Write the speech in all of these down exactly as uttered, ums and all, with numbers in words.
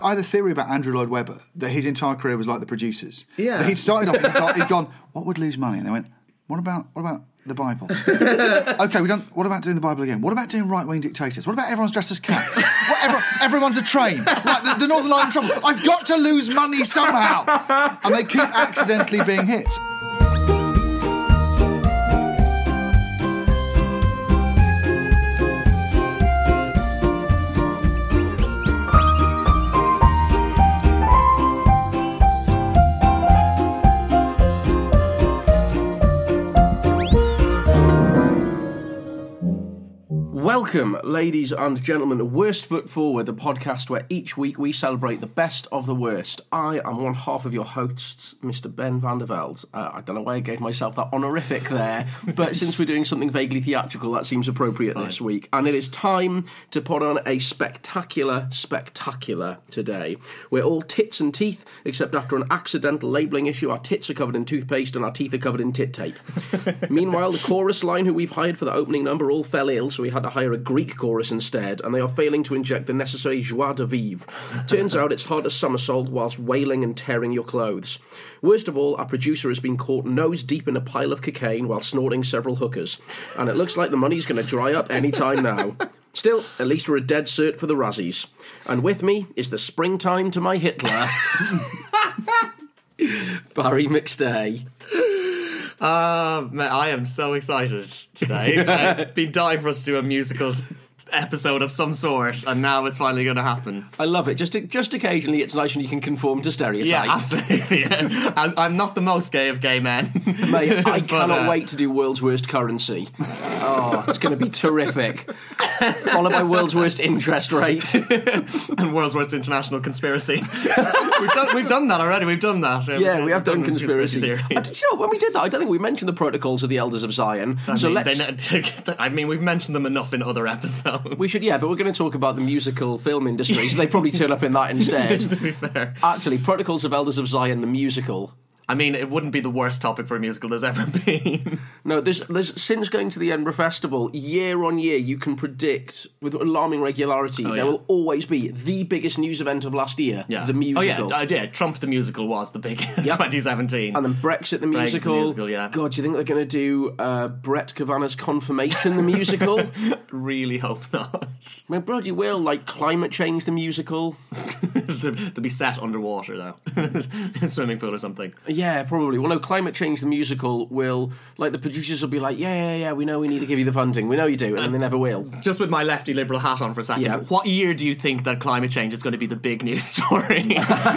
I had a theory about Andrew Lloyd Webber, that his entire career was like the producers. Yeah. That he'd started off and he'd gone, he'd gone, what would lose money? And they went, what about what about the Bible? Okay, we done. What about doing the Bible again? What about doing right-wing dictators? What about everyone's dressed as cats? What, everyone, everyone's a train. Like the, the Northern Ireland Trouble. I've got to lose money somehow. And they keep accidentally being hit. Welcome, ladies and gentlemen, to Worst Foot Forward, the podcast where each week we celebrate the best of the worst. I am one half of your hosts, Mister Ben van der Velde. Uh, I don't know why I gave myself that honorific there, but since we're doing something vaguely theatrical, that seems appropriate Fine. This week. And it is time to put on a spectacular, spectacular today. We're all tits and teeth, except after an accidental labelling issue, our tits are covered in toothpaste and our teeth are covered in tit tape. Meanwhile, the chorus line who we've hired for the opening number all fell ill, so we had to hire a Greek chorus instead, and they are failing to inject the necessary joie de vivre. Turns out it's hard to somersault whilst wailing and tearing your clothes. Worst of all, our producer has been caught nose deep in a pile of cocaine while snorting several hookers, and it looks like the money's going to dry up any time now. Still, at least we're a dead cert for the Razzies. And with me is the springtime to my Hitler, Barry McStay. Uh, man, I am so excited today. I've been dying for us to do a musical episode of some sort, and now it's finally going to happen. I love it. Just just occasionally, it's nice when you can conform to stereotypes. Yeah, absolutely. Yeah. I'm, I'm not the most gay of gay men. Mate, I but, cannot uh, wait to do World's Worst Currency. Oh, it's going to be terrific. Followed by World's Worst Interest Rate. And World's Worst International Conspiracy. we've, done, we've done that already. We've done that. Yeah, we've, we have done, done conspiracy. conspiracy theories. And, you know, when we did that, I don't think we mentioned the Protocols of the Elders of Zion. I so mean, let's. They, I mean, we've mentioned them enough in other episodes. We should, yeah, but we're going to talk about the musical film industry, so they probably turn up in that instead. To be fair. Actually, Protocols of Elders of Zion, the musical. I mean, it wouldn't be the worst topic for a musical there's ever been. No, there's, there's since going to the Edinburgh Festival, year on year, you can predict with alarming regularity oh, there yeah. will always be the biggest news event of last year, yeah. the musical. Oh, yeah, uh, yeah, Trump the musical was the big Yep. twenty seventeen. And then Brexit the Brexit musical. the musical, yeah. God, do you think they're going to do uh, Brett Kavanaugh's Confirmation the musical? Really hope not. I mean, bloody will, like Climate Change the musical. to, to be set underwater, though. In a swimming pool or something. Yeah, probably. Well, no, Climate Change the musical will, like, the producers will be like, yeah, yeah, yeah, we know we need to give you the funding. We know you do, and then they never will. Just with my lefty liberal hat on for a second, Yeah. what year do you think that climate change is going to be the big news story?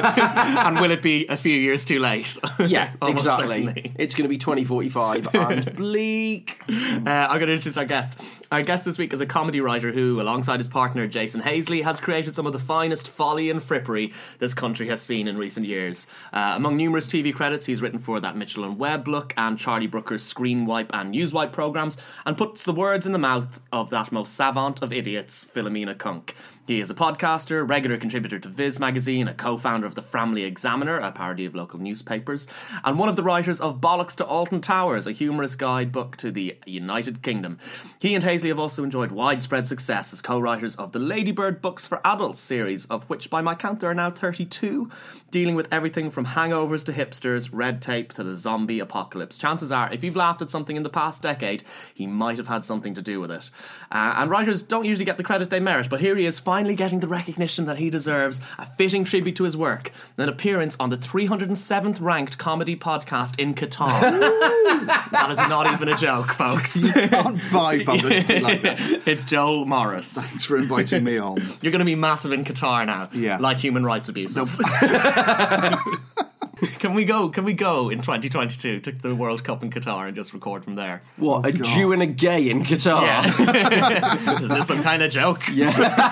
And will it be a few years too late? Yeah, Almost exactly. certainly. It's going to be twenty forty-five and bleak. Uh, I'm going to introduce our guest. Our guest this week is a comedy writer who, alongside his partner Jason Hazley, has created some of the finest folly and frippery this country has seen in recent years. Uh, among numerous T V credits, he's written for That Mitchell and Webb Look and Charlie Brooker's Screen Wipe and News Wipe programmes, and puts the words in the mouth of that most savant of idiots, Philomena Kunk. He is a podcaster, regular contributor to Viz magazine, a co-founder of the Framley Examiner, a parody of local newspapers, and one of the writers of Bollocks to Alton Towers, a humorous guidebook to the United Kingdom. He and Hazley have also enjoyed widespread success as co-writers of the Ladybird Books for Adults series, of which by my count there are now thirty-two, dealing with everything from hangovers to hipsters, red tape to the zombie apocalypse. Chances are, if you've laughed at something in the past decade, he might have had something to do with it. Uh, and writers don't usually get the credit they merit, but here he is finally getting the recognition that he deserves, a fitting tribute to his work, an appearance on the three hundred seventh ranked comedy podcast in Qatar. That is not even a joke, folks. You can't buy publicity like that. It's Joe Morris. Thanks for inviting me on. You're going to be massive in Qatar now, Yeah. like human rights abuses. Can we go? Can we go in twenty twenty-two to the World Cup in Qatar and just record from there? What, a God. Jew and a gay in Qatar? Yeah. Is this some kind of joke? Yeah.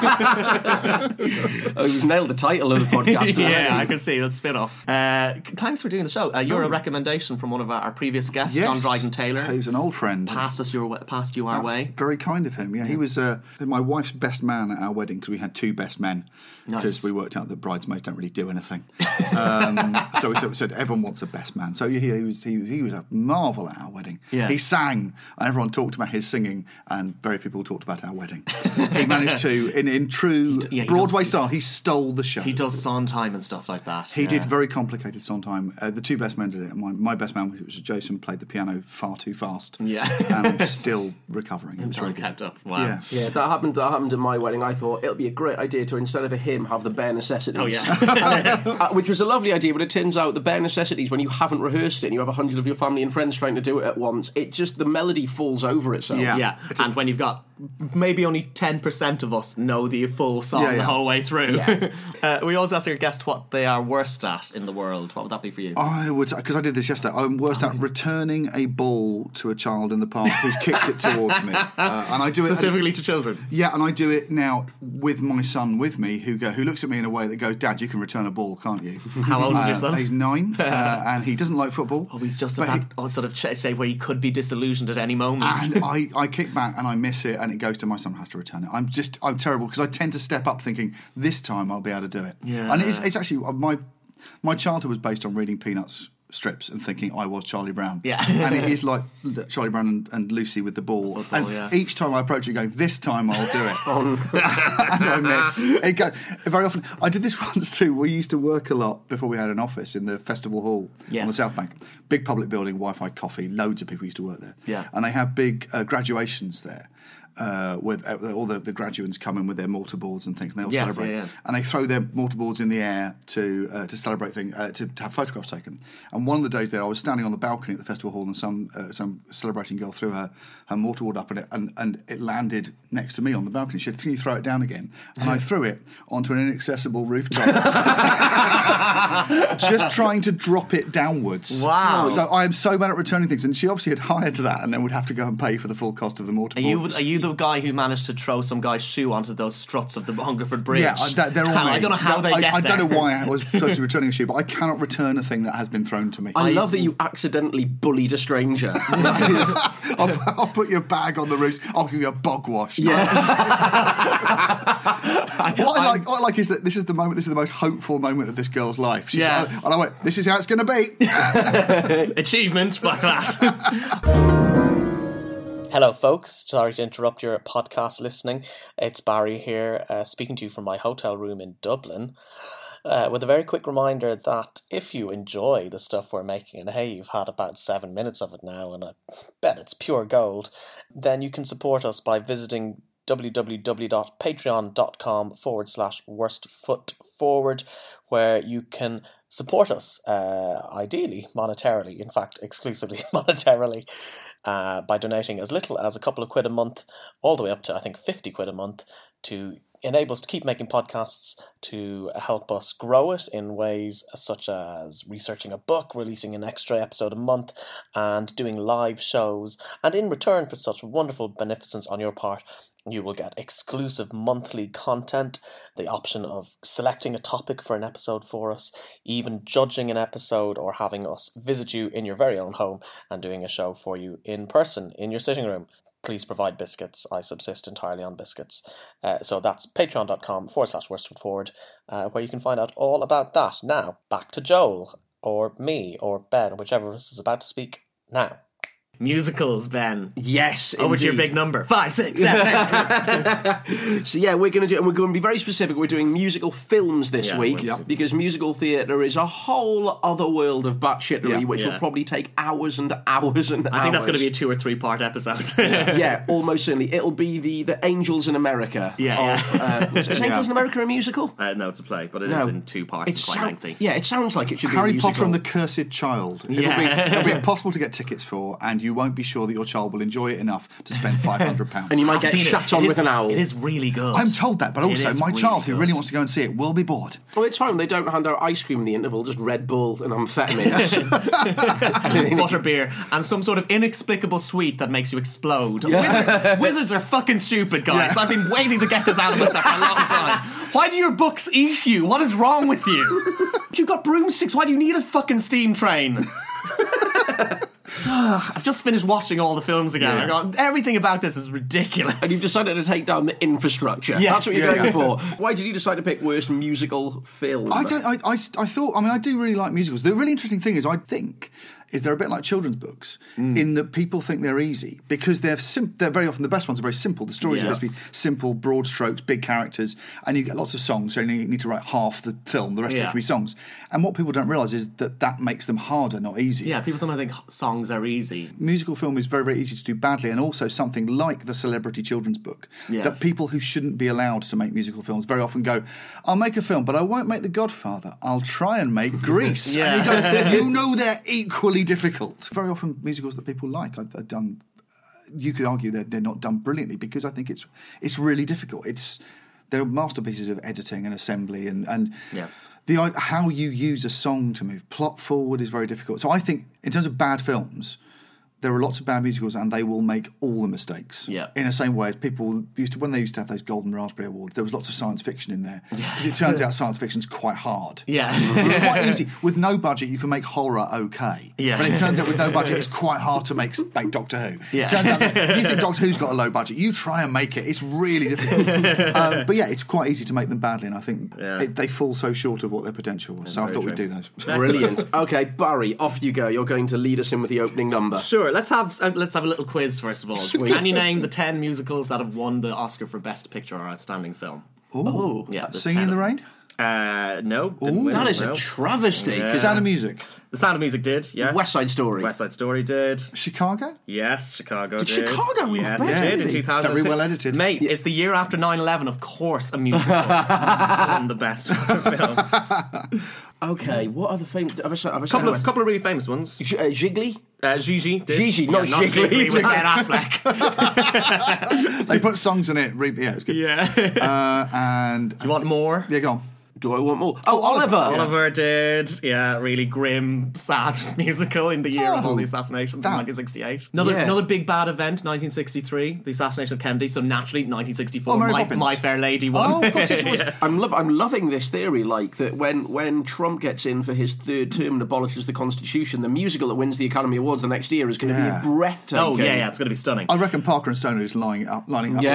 Oh, we've nailed the title of the podcast. Yeah, I can see. That's spin-off. Uh, thanks for doing the show. Uh, you're a recommendation from one of our, our previous guests, Yes. John Dryden Taylor. He was an old friend. Passed us your way, passed you our That's way. very kind of him. Yeah, he was uh, my wife's best man at our wedding because we had two best men because Nice. we worked out that bridesmaids don't really do anything. Um, so we said, we said everyone wants a best man. So he, he was he, he was a marvel at our wedding. Yeah. He sang, and everyone talked about his singing, and very few people talked about our wedding. He managed to, in, in true d- yeah, he Broadway does- style, he stole the show. He does Sondheim and stuff like that. He yeah. did very complicated Sondheim. Uh, the two best men did it. My, my best man, which was Jason, played the piano far too fast. Yeah. And I'm still recovering. It was very All good. kept up. Wow. Yeah. Yeah, that happened. That happened at my wedding. I thought it'll be a great idea to, instead of a hymn, have the bare necessities. Oh, yeah. uh, which was a lovely idea, but it turns out the bare necessities, when you haven't rehearsed it and you have a hundred of your family and friends trying to do it at once, it just the melody falls over itself. Yeah. Yeah, It's a- and when you've got maybe only ten percent of us know the full song Yeah, yeah. the whole way through. Yeah. uh, we always ask our guest what they are worst at in the world. What would that be for you? I would, because I did this yesterday. I'm worst at returning a ball to a child in the park who's kicked it towards me, uh, and I do it. Specifically to children. Yeah, and I do it now with my son with me, who go, who looks at me in a way that goes, "Dad, you can return a ball, can't you?" How old is Uh, your son? He's nine, uh, and he doesn't like football. Oh, he's just but at he- that oh, sort of ch- stage where he could be disillusioned at any moment. And I, I kick back and I miss it, and it goes to my son who has to return it. I'm just, I'm terrible because I tend to step up thinking this time I'll be able to do it. Yeah. And it's, it's actually my my childhood was based on reading Peanuts strips and thinking I was Charlie Brown. Yeah. And it is like Charlie Brown and, and Lucy with the ball. Football, and yeah. each time I approach it, going, this time I'll do it. And I miss. It go, very often. I did this once too. We used to work a lot before we had an office in the Festival Hall Yes. on the South Bank. Big public building, Wi-Fi, coffee. Loads of people used to work there. Yeah. And they have big uh, graduations there. Uh, with uh, all the, the graduates come in with their mortarboards and things, and they all Yes, celebrate. yeah, yeah. And they throw their mortarboards in the air to uh, to celebrate things, uh, to, to have photographs taken. And one of the days there, I was standing on the balcony at the festival hall, and some uh, some celebrating girl threw her, her mortarboard up, and it and, and it landed next to me on the balcony. She said, "Can you throw it down again?" And I threw it onto an inaccessible rooftop, just trying to drop it downwards. Wow. So I am so bad at returning things, and she obviously had hired that, and then would have to go and pay for the full cost of the mortarboard. Are you are you the guy who managed to throw some guy's shoe onto those struts of the Hungerford Bridge? Yeah, I- that- they're all How- me. I don't know how No, they I, get I there. don't know why I was supposed to be returning a shoe, but I cannot return a thing that has been thrown to me. I I love used that to- you accidentally bullied a stranger. I'll, I'll put your bag on the roof. I'll give you a bog wash. Yeah. What I like, what I like is that this is the moment. This is the most hopeful moment of this girl's life. She's Yes. like, and I went, "This is how it's going to be." Achievement like that. Hello, folks. Sorry to interrupt your podcast listening. It's Barry here, uh, speaking to you from my hotel room in Dublin, uh, with a very quick reminder that if you enjoy the stuff we're making, and hey, you've had about seven minutes of it now, and I bet it's pure gold, then you can support us by visiting www.patreon.com forward slash worst foot forward, where you can support us, uh, ideally monetarily, in fact, exclusively monetarily, uh, by donating as little as a couple of quid a month, all the way up to, I think, fifty quid a month, to enable us to keep making podcasts, to help us grow it in ways such as researching a book, releasing an extra episode a month, and doing live shows. And in return for such wonderful beneficence on your part, you will get exclusive monthly content, the option of selecting a topic for an episode for us, even judging an episode, or having us visit you in your very own home and doing a show for you in person in your sitting room. Please provide biscuits. I subsist entirely on biscuits. Uh, so that's patreon.com forward slash worst foot forward, uh, where you can find out all about that. Now, back to Joel, or me, or Ben, whichever of us is about to speak now. Musicals, Ben. Yes, Over to your indeed. big number. Five, six, seven, eight. So yeah, we're going to do, and we're going to be very specific. We're doing musical films this Yeah, week we're- Yeah. because musical theatre is a whole other world of batshittery, Yeah. which Yeah. will probably take hours and hours and hours. I think that's going to be a two or three part episode. Yeah, almost certainly. It'll be the, the Angels in America. Yeah, of, Uh, is Angels Yeah. in America a musical? Uh, no, it's a play, but it is No. in two parts. It's quite sound- lengthy. Yeah, it sounds like it should be Harry a musical. Potter and the Cursed Child. It'll, Yeah. be, it'll be impossible to get tickets for, and you won't be sure that your child will enjoy it enough to spend five hundred pounds. And you might I've get seen it. shat It on is- with an owl. It is really good. I'm told that, but It also is my really child who good. really wants to go and see it will be bored. Oh, it's fine. They don't hand out ice cream in the interval, just Red Bull and amphetamines. Butterbeer and some sort of inexplicable sweet that makes you explode. Wizard, wizards are fucking stupid, guys. Yeah. I've been waiting to get this out of myself for a long time. Why do your books eat you? What is wrong with you? You've got broomsticks. Why do you need a fucking steam train? I've just finished watching all the films again. Yeah. I got everything about this is ridiculous. And you've decided to take down the infrastructure. Yes. That's what you're Yeah. going for. Why did you decide to pick worst musical film? I don't. I, I, I thought. I mean, I do really like musicals. The really interesting thing is, I think, is they're a bit like children's books in that people think they're easy because they're sim- they're very often the best ones are very simple. The stories Yes. are supposed to be simple, broad strokes, big characters, and you get lots of songs. So you need to write half the film. The rest of Yeah. it can be songs. And what people don't realise is that that makes them harder, not easy. Yeah, people sometimes think songs are easy. Musical film is very, very easy to do badly, and also something like the celebrity children's book Yes. that people who shouldn't be allowed to make musical films very often go, I'll make a film, but I won't make The Godfather. I'll try and make Grease. Yeah. And you, go, you know they're equally difficult. Very often musicals that people like are, are done, you could argue that they're not done brilliantly because I think it's it's really difficult. It's They're masterpieces of editing and assembly and... and Yeah. The, how you use a song to move plot forward is very difficult. So I think, in terms of bad films, there are lots of bad musicals and they will make all the mistakes. Yeah. In the same way as people used to, when they used to have those Golden Raspberry Awards, there was lots of science fiction in there. Because it turns out science fiction's quite hard. Yeah. It's quite easy. With no budget, you can make horror okay. Yeah. But it turns out with no budget, it's quite hard to make, make Doctor Who. Yeah. It turns out that you think Doctor Who's got a low budget, you try and make it. It's really difficult. um, but yeah, it's quite easy to make them badly, and I think Yeah. it, they fall so short of what their potential was. So I very thought we'd true. do those. Brilliant. Okay, Barry, off you go. You're going to lead us in with the opening number. Sure, let's have uh, let's have a little quiz first of all. Sweet. Can you name the ten musicals that have won the Oscar for Best Picture or Outstanding Film? Oh, Yeah, there's Singing in ten the of Rain? them. Uh, no, didn't win, that is no. a travesty. Yeah. Sound of Music? The Sound of Music did, yeah. West Side Story. West Side Story did. Chicago? Yes, Chicago Did did. Chicago win Yes, Best it did in Picture? two thousand two. Very well edited. Mate, it's the year after nine eleven, of course a musical won the Best film. Okay, what other famous... Have I, said- have I A couple said- of, couple of really famous ones. G- uh, Jiggly? Uh, Gigi did. Gigi, not yeah, not Jiggly. Jiggly with Ben Affleck. They put songs in it. Re- yeah, it's good. Yeah. Uh, and... You want more? Yeah, go on. Do I want more? Oh, Oliver! Oliver did, yeah, really grim, sad musical in the year of all Oh, the assassinations that- in nineteen sixty-eight. Another Yeah. another big bad event, nineteen sixty-three, the assassination of Kennedy. So naturally, nineteen sixty-four, Oh, Mary My, Poppins. My Fair Lady won. Oh, of course it was. Yeah. I'm, love, I'm loving this theory, like, that when, when Trump gets in for his third term and abolishes the Constitution, the musical that wins the Academy Awards the next year is going to Yeah. be breathtaking. Oh yeah, yeah, it's going to be stunning. I reckon Parker and Stoner is lining up. Lining up. Yeah,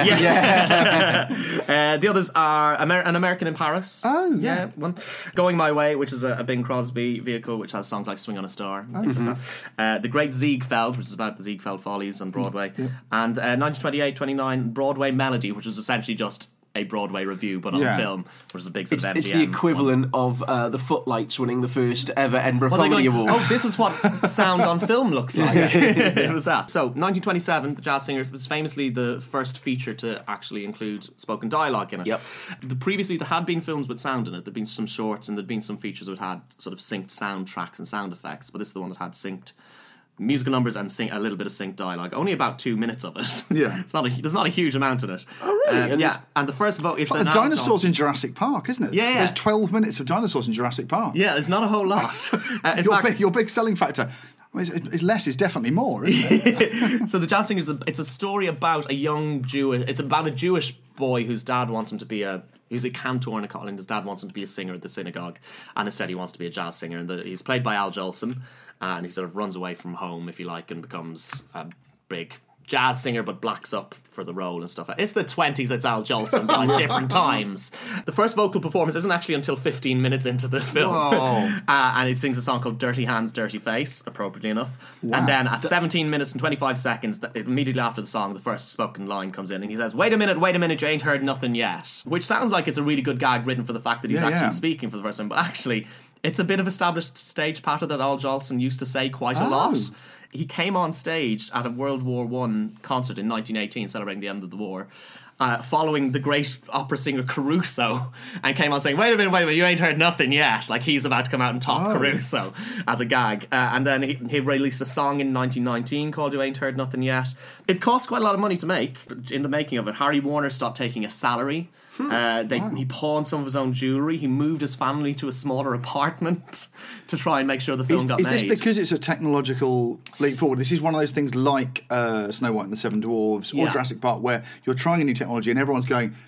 yeah. Uh, the others are Amer- An American in Paris. Oh, yeah. one. Going My Way, which is a, a Bing Crosby vehicle, which has songs like Swing on a Star and things like that. Uh, the Great Ziegfeld, which is about the Ziegfeld Follies on Broadway. And uh, nineteen twenty-eight twenty-nine, Broadway Melody, which was essentially just a Broadway review, but on Yeah. film, which is a big sort It's, of it's M G M the equivalent of uh, the Footlights winning the first ever Edinburgh Well, they're Comedy going, Award. oh, this is what sound on film looks like. It was that. So, nineteen twenty-seven, The Jazz Singer was famously the first feature to actually include spoken dialogue in it. Yep. The, previously, there had been films with sound in it. There'd been some shorts and there'd been some features that had sort of synced soundtracks and sound effects, but this is the one that had synced musical numbers and sing a little bit of synced dialogue. Only about two minutes of it. Yeah. it's not a, there's not a huge amount in it. Oh, really? Um, And yeah. it's- And the first vote, it's Like an the Al dinosaurs Johnson- in Jurassic Park, isn't it? Yeah, yeah. There's twelve minutes of dinosaurs in Jurassic Park. Yeah, it's not a whole lot. Uh, in your, fact, big, your big selling factor. Well, it's, it's less is definitely more, isn't it? So the Jazz Singer is a, it's a story about a young Jewish. It's about a Jewish boy whose dad wants him to be a. He's a cantor in a college. His dad wants him to be a singer at the synagogue, and instead he wants to be a jazz singer. And the, he's played by Al Jolson, and he sort of runs away from home, if you like, and becomes a big jazz singer, but blacks up for the role and stuff. It's the twenties. It's Al Jolson, guys. Different times. The first vocal performance isn't actually until fifteen minutes into the film, Whoa. uh, and he sings a song called "Dirty Hands, Dirty Face," appropriately enough. Wow. And then at seventeen minutes and twenty-five seconds, th- immediately after the song, the first spoken line comes in, and he says, "Wait a minute, wait a minute, you ain't heard nothing yet," which sounds like it's a really good gag written for the fact that he's Yeah, actually yeah. speaking for the first time, but actually, it's a bit of established stage patter that Al Jolson used to say quite a Oh. lot. He came on stage at a World War One concert in nineteen eighteen, celebrating the end of the war, uh, following the great opera singer Caruso, and came on saying, "Wait a minute, wait a minute, you ain't heard nothing yet." Like he's about to come out and top Oh. Caruso as a gag. Uh, and then he, he released a song in nineteen nineteen called "You Ain't Heard Nothing Yet." It cost quite a lot of money to make. But in the making of it, Harry Warner stopped taking a salary. Uh, they, He pawned some of his own jewellery. He moved his family to a smaller apartment to try and make sure the film Is, got is made. this because it's a technological leap forward? This is one of those things like uh, Snow White and the Seven Dwarfs or Yeah. Jurassic Park, where you're trying a new technology and everyone's going,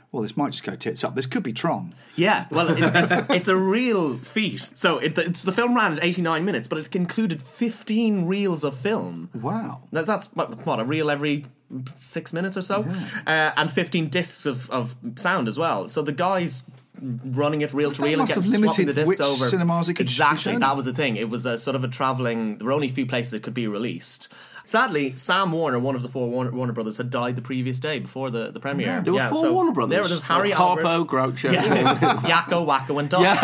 well, this might just go tits up. This could be Tron. Yeah, well, it, it's, it's a real feat. So it, it's the film ran at eighty-nine minutes, but it included fifteen reels of film. Wow. That's, that's what, what, a reel every six minutes or so? Yeah. Uh, and fifteen discs of, of sound as well. So the guys running it reel to reel and must getting have swapping the limited discs which over. cinemas it could be exactly, shown. that was the thing. It was a sort of a travelling... There were only a few places it could be released. Sadly, Sam Warner, one of the four Warner, Warner brothers, had died the previous day before the, the premiere. Yeah, there were yeah, four so Warner brothers. There was Harry Harpo, Albert, Groucho. Yeah. Yakko, Wacko, and Doc. Yeah,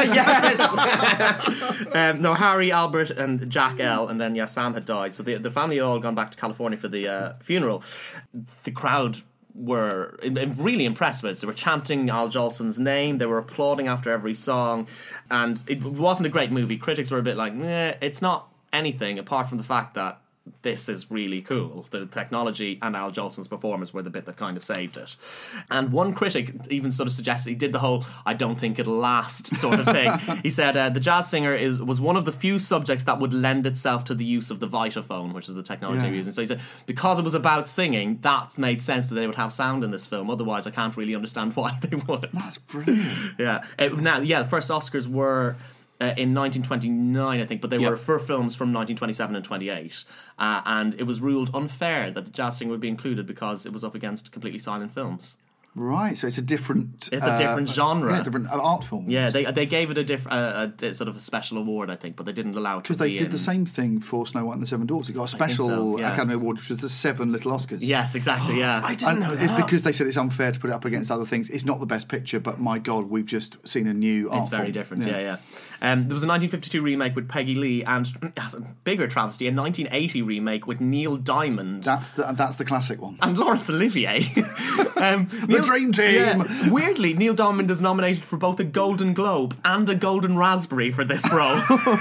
yes. um, no, Harry, Albert, and Jack L. And then, yeah, Sam had died. So the, the family had all gone back to California for the uh, funeral. The crowd were really impressed with it. They were chanting Al Jolson's name. They were applauding after every song. And it wasn't a great movie. Critics were a bit like, nah, it's not anything apart from the fact that this is really cool. The technology and Al Jolson's performance were the bit that kind of saved it. And one critic even sort of suggested he did the whole "I don't think it'll last" sort of thing. He said uh, the jazz singer is was one of the few subjects that would lend itself to the use of the Vitaphone, which is the technology Yeah. they're using. So he said because it was about singing, that made sense that they would have sound in this film. Otherwise, I can't really understand why they would. That's brilliant. Yeah. Uh, now, yeah, the first Oscars were uh, in nineteen twenty-nine, I think, but they Yep. were for films from nineteen twenty-seven and twenty-eight. Uh, and it was ruled unfair that the jazz singer would be included because it was up against completely silent films. Right, so it's a different... It's a different genre. Yeah, different uh, art form. Yeah, they they gave it a diff, uh, a, a sort of a special award, I think, but they didn't allow it to Because they be did in- the same thing for Snow White and the Seven Dwarfs. It got a think special so, yes. Academy Award, which was the Seven Little Oscars. Yes, exactly, yeah. I didn't And know it's that. because they said it's unfair to put it up against other things. It's not the best picture, but my God, we've just seen a new art It's very form. different, yeah, yeah. Um, there was a nineteen fifty-two remake with Peggy Lee, and as a bigger travesty, a nineteen eighty remake with Neil Diamond That's the that's the classic one. and Laurence Olivier. um, The Dream Team! Yeah, weirdly, Neil Diamond is nominated for both a Golden Globe and a Golden Raspberry for this role.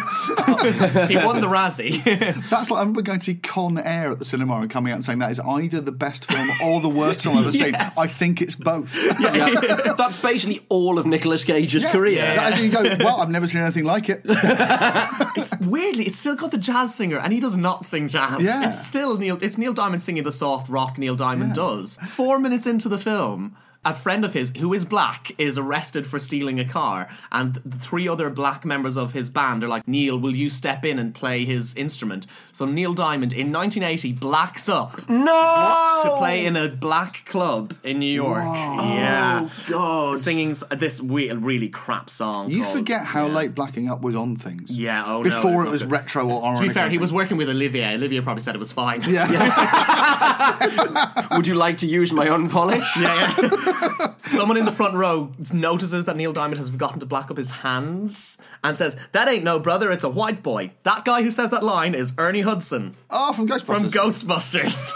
He won the Razzie. That's like I remember going to see Con Air at the cinema and coming out and saying that is either the best film or the worst film I've ever seen. Yes. I think it's both. Yeah. That's basically all of Nicolas Cage's career. That is, you go, well, I've never seen anything like it. It's weirdly, it's still got the jazz singer, and he does not sing jazz. Yeah. It's still Neil. It's Neil Diamond singing the soft rock Neil Diamond Yeah. does. Four minutes into the film, a friend of his, who is black, is arrested for stealing a car, and the three other black members of his band are like, Neil, will you step in and play his instrument? So Neil Diamond, in nineteen eighty, blacks up No! to play in a black club in New York. Yeah. Oh, God. Singing s- this we- really crap song. You called- forget how yeah. late blacking up was on things. Yeah, oh no. Before it's it was not good. retro or To be fair, he was working with Olivier. Olivier probably said it was fine. Yeah. Would you like to use my unpolished? Yeah, yeah. Someone in the front row notices that Neil Diamond has forgotten to black up his hands and says, "That ain't no brother, it's a white boy." That guy who says that line is Ernie Hudson Oh, from Ghostbusters. from Ghostbusters.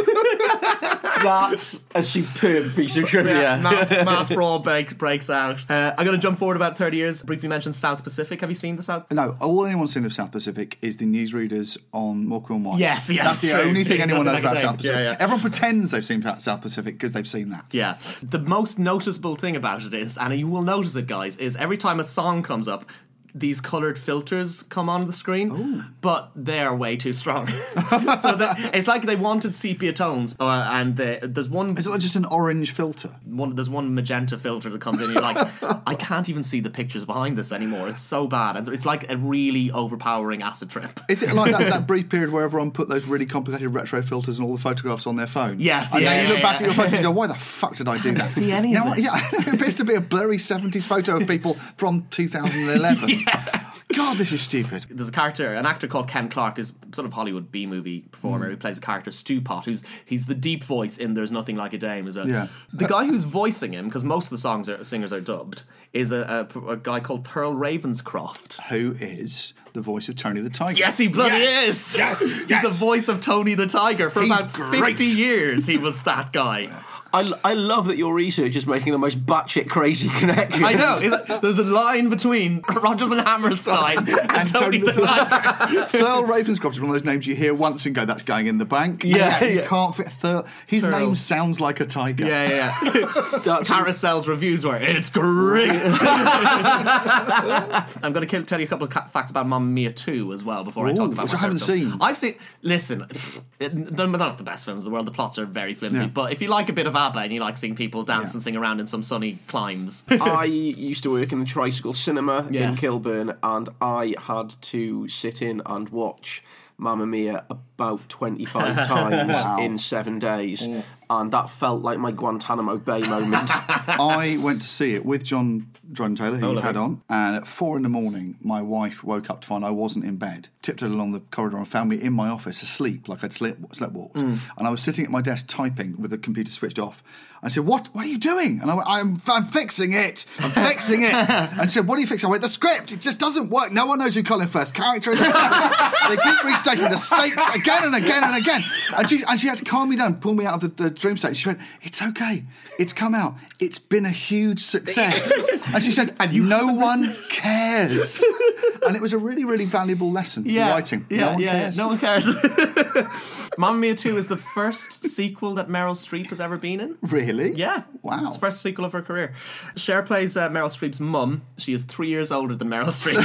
That's a superb piece of trivia. mass, mass brawl break, breaks out. Uh, I'm going to jump forward about thirty years. Briefly mention South Pacific. Have you seen the South? No, all anyone's seen of South Pacific is the newsreaders on Morecambe Watch. Yes, yes, That's the true. only thing anyone knows Nothing about like a South day. Pacific. Yeah, yeah. Everyone pretends they've seen South Pacific because they've seen that. Yeah. The most noticeable thing about it is, and you will notice it, guys, is every time a song comes up, these coloured filters come on the screen, Ooh. but they're way too strong. So that, it's like they wanted sepia tones, uh, and they, there's one, Is it like just an orange filter? one there's one magenta filter that comes in. And you're like, I can't even see the pictures behind this anymore. It's so bad, and it's like a really overpowering acid trip. Is it like that, that brief period where everyone put those really complicated retro filters and all the photographs on their phone? Yes, and yeah, now you yeah, look back yeah. at your photos and go, why the fuck did I do that? see any of Now, this. Yeah, it appears to be a blurry seventies photo of people from two thousand eleven. God, this is stupid. There's a character, an actor called Ken Clark, is sort of Hollywood B movie performer Mm. who plays a character Stu Pot, who's he's the deep voice in There's Nothing Like a Dame. As well. Yeah. The guy who's voicing him, because most of the songs are singers are dubbed, is a, a, a guy called Thurl Ravenscroft. Who is the voice of Tony the Tiger? Yes, he bloody Yes. is. Yes, He's yes. the voice of Tony the Tiger for He's about great. fifty years. He was that guy. I, I love that your research is making the most batshit crazy connections. I know. Is- There's a line between Rodgers and Hammerstein and, And Tony, the Tiger. Thurl Ravenscroft is one of those names you hear once and go, that's going in the bank. Yeah, And yet you yeah. can't fit Thurl. His Thurl. name sounds like a tiger. Yeah, yeah, yeah. That's- Carousel's reviews were, it's great. I'm going to tell you a couple of ca- facts about Mon Mamma Mia two as well before I Ooh, talk about which my I haven't third film. seen. I've seen. Listen, it, they're not the best films in the world. The plots are very flimsy. Yeah. But if you like a bit of ABBA and you like seeing people dance Yeah. and sing around in some sunny climes, I used to work in the Tricycle Cinema in Yes. Kilburn, and I had to sit in and watch Mamma Mia about twenty-five times Wow. in seven days, and that felt like my Guantanamo Bay moment. I went to see it with John Dryden Taylor, who Oh, you lovely. had on, and at four in the morning, my wife woke up to find I wasn't in bed, tiptoed along the corridor and found me in my office asleep, like I'd slept, sleptwalked. Mm. And I was sitting at my desk typing with the computer switched off. I said, what What are you doing? And I went, I'm, I'm fixing it. I'm fixing it. And she said, what are you fixing? I went, the script. It just doesn't work. No one knows who Colin Firth's character is. They keep restating the stakes again and again and again. And she, and she had to calm me down, pull me out of the, the dream state. She went, it's okay. It's come out. It's been a huge success. And she said, and you, no one cares. And it was a really, really valuable lesson in writing. Yeah, no one yeah, cares. Yeah, no one cares. Mamma Mia two is the first sequel that Meryl Streep has ever been in. Really? Yeah. Wow. It's the first sequel of her career. Cher plays uh, Meryl Streep's mum. She is three years older than Meryl Streep.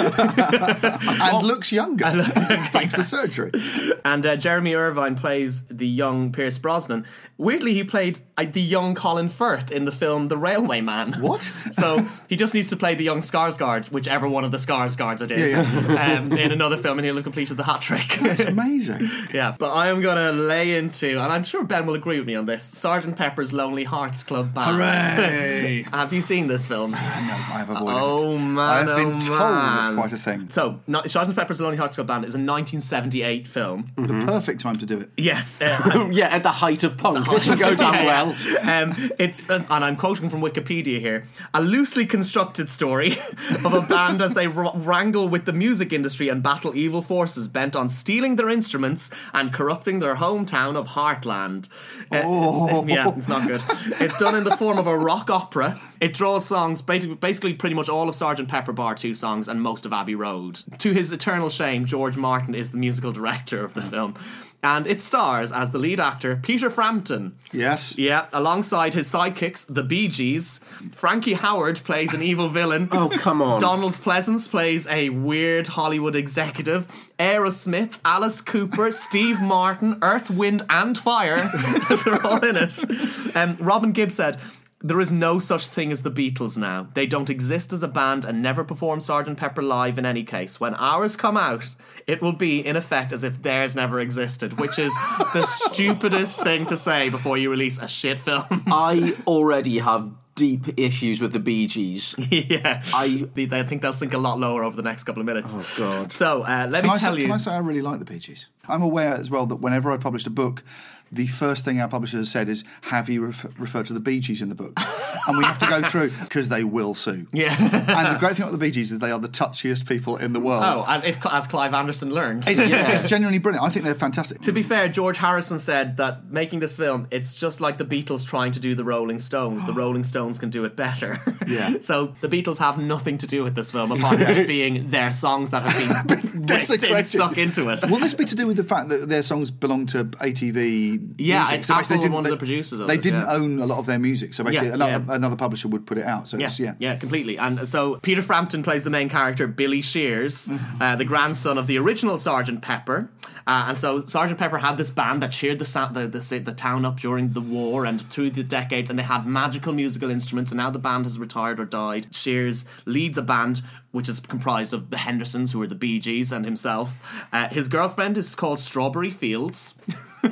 And looks younger, thanks to surgery. And uh, Jeremy Irvine plays the young Pierce Brosnan. Weirdly, he played uh, the young Colin Firth in the film The Railway Man. What? So he just needs to play the young Skarsgård, whichever one of the Skarsgårds it is, Yeah, Um, in another film, and he'll have completed the hat trick. It's amazing. Yeah, but I am going to lay into, and I'm sure Ben will agree with me on this, Sergeant Pepper's Lonely Hearts Club Band. Hooray! Have you seen this film? No, I have avoided Oh, it. man, I have oh, been told man. it's quite a thing. So, no, Sergeant Pepper's Lonely Hearts Club Band is a nineteen seventy-eight film. The perfect time to do it. Yes. Uh, Yeah, at the height of punk. This would go down well. Um, it's, uh, and I'm quoting from Wikipedia here, a loosely constructed story of a band as they r- wrangle with the music industry and battle evil forces bent on stealing their instruments and corrupting their hometown of Heartland. Uh, Oh. it's, yeah, it's not good. It's done in the form of a rock opera. It draws songs, basically, basically pretty much all of Sergeant Pepper bar two songs and most of Abbey Road. To his eternal shame, George Martin is the musical director of the film. And it stars as the lead actor Peter Frampton. Yes. Yeah, alongside his sidekicks, the Bee Gees. Frankie Howard plays an evil villain. Oh, come on. Donald Pleasance plays a weird Hollywood executive. Aerosmith, Alice Cooper, Steve Martin, Earth, Wind and Fire. They're all in it. Um, Robin Gibb said, there is no such thing as the Beatles now. They don't exist as a band and never perform Sergeant Pepper live in any case. When ours come out, it will be, in effect, as if theirs never existed, which is the stupidest thing to say before you release a shit film. I already have deep issues with the Bee Gees. Yeah. I- I think they'll sink a lot lower over the next couple of minutes. Oh, God. So, uh, let Can me I, tell say, you... can I say I really like the Bee Gees? I'm aware as well that whenever I published a book, the first thing our publisher has said is, have you refer- referred to the Bee Gees in the book? And we have to go through, because they will sue. Yeah. And the great thing about the Bee Gees is they are the touchiest people in the world. Oh, as if as Clive Anderson learned. It's, it's genuinely brilliant. I think they're fantastic. To be fair, George Harrison said that making this film, it's just like the Beatles trying to do the Rolling Stones. The Rolling Stones can do it better. Yeah. So the Beatles have nothing to do with this film, apart from it being their songs that have been ripped and Desecrated. stuck into it. Will this be to do with the fact that their songs belong to A T V? Yeah, music? it's So basically Apple, they didn't- one of they- the producers of They it, didn't yeah. own a lot of their music, so basically Yeah, another, yeah. another publisher would put it out. So Yeah, it's, yeah. yeah, completely. And so Peter Frampton plays the main character, Billy Shears, uh, the grandson of the original Sergeant Pepper. Uh, and so Sergeant Pepper had this band that cheered the, sa- the, the the town up during the war and through the decades, and they had magical musical instruments, and now the band has retired or died. Shears leads a band which is comprised of the Hendersons, who are the Bee Gees, and himself. Uh, his girlfriend is called Strawberry Fields.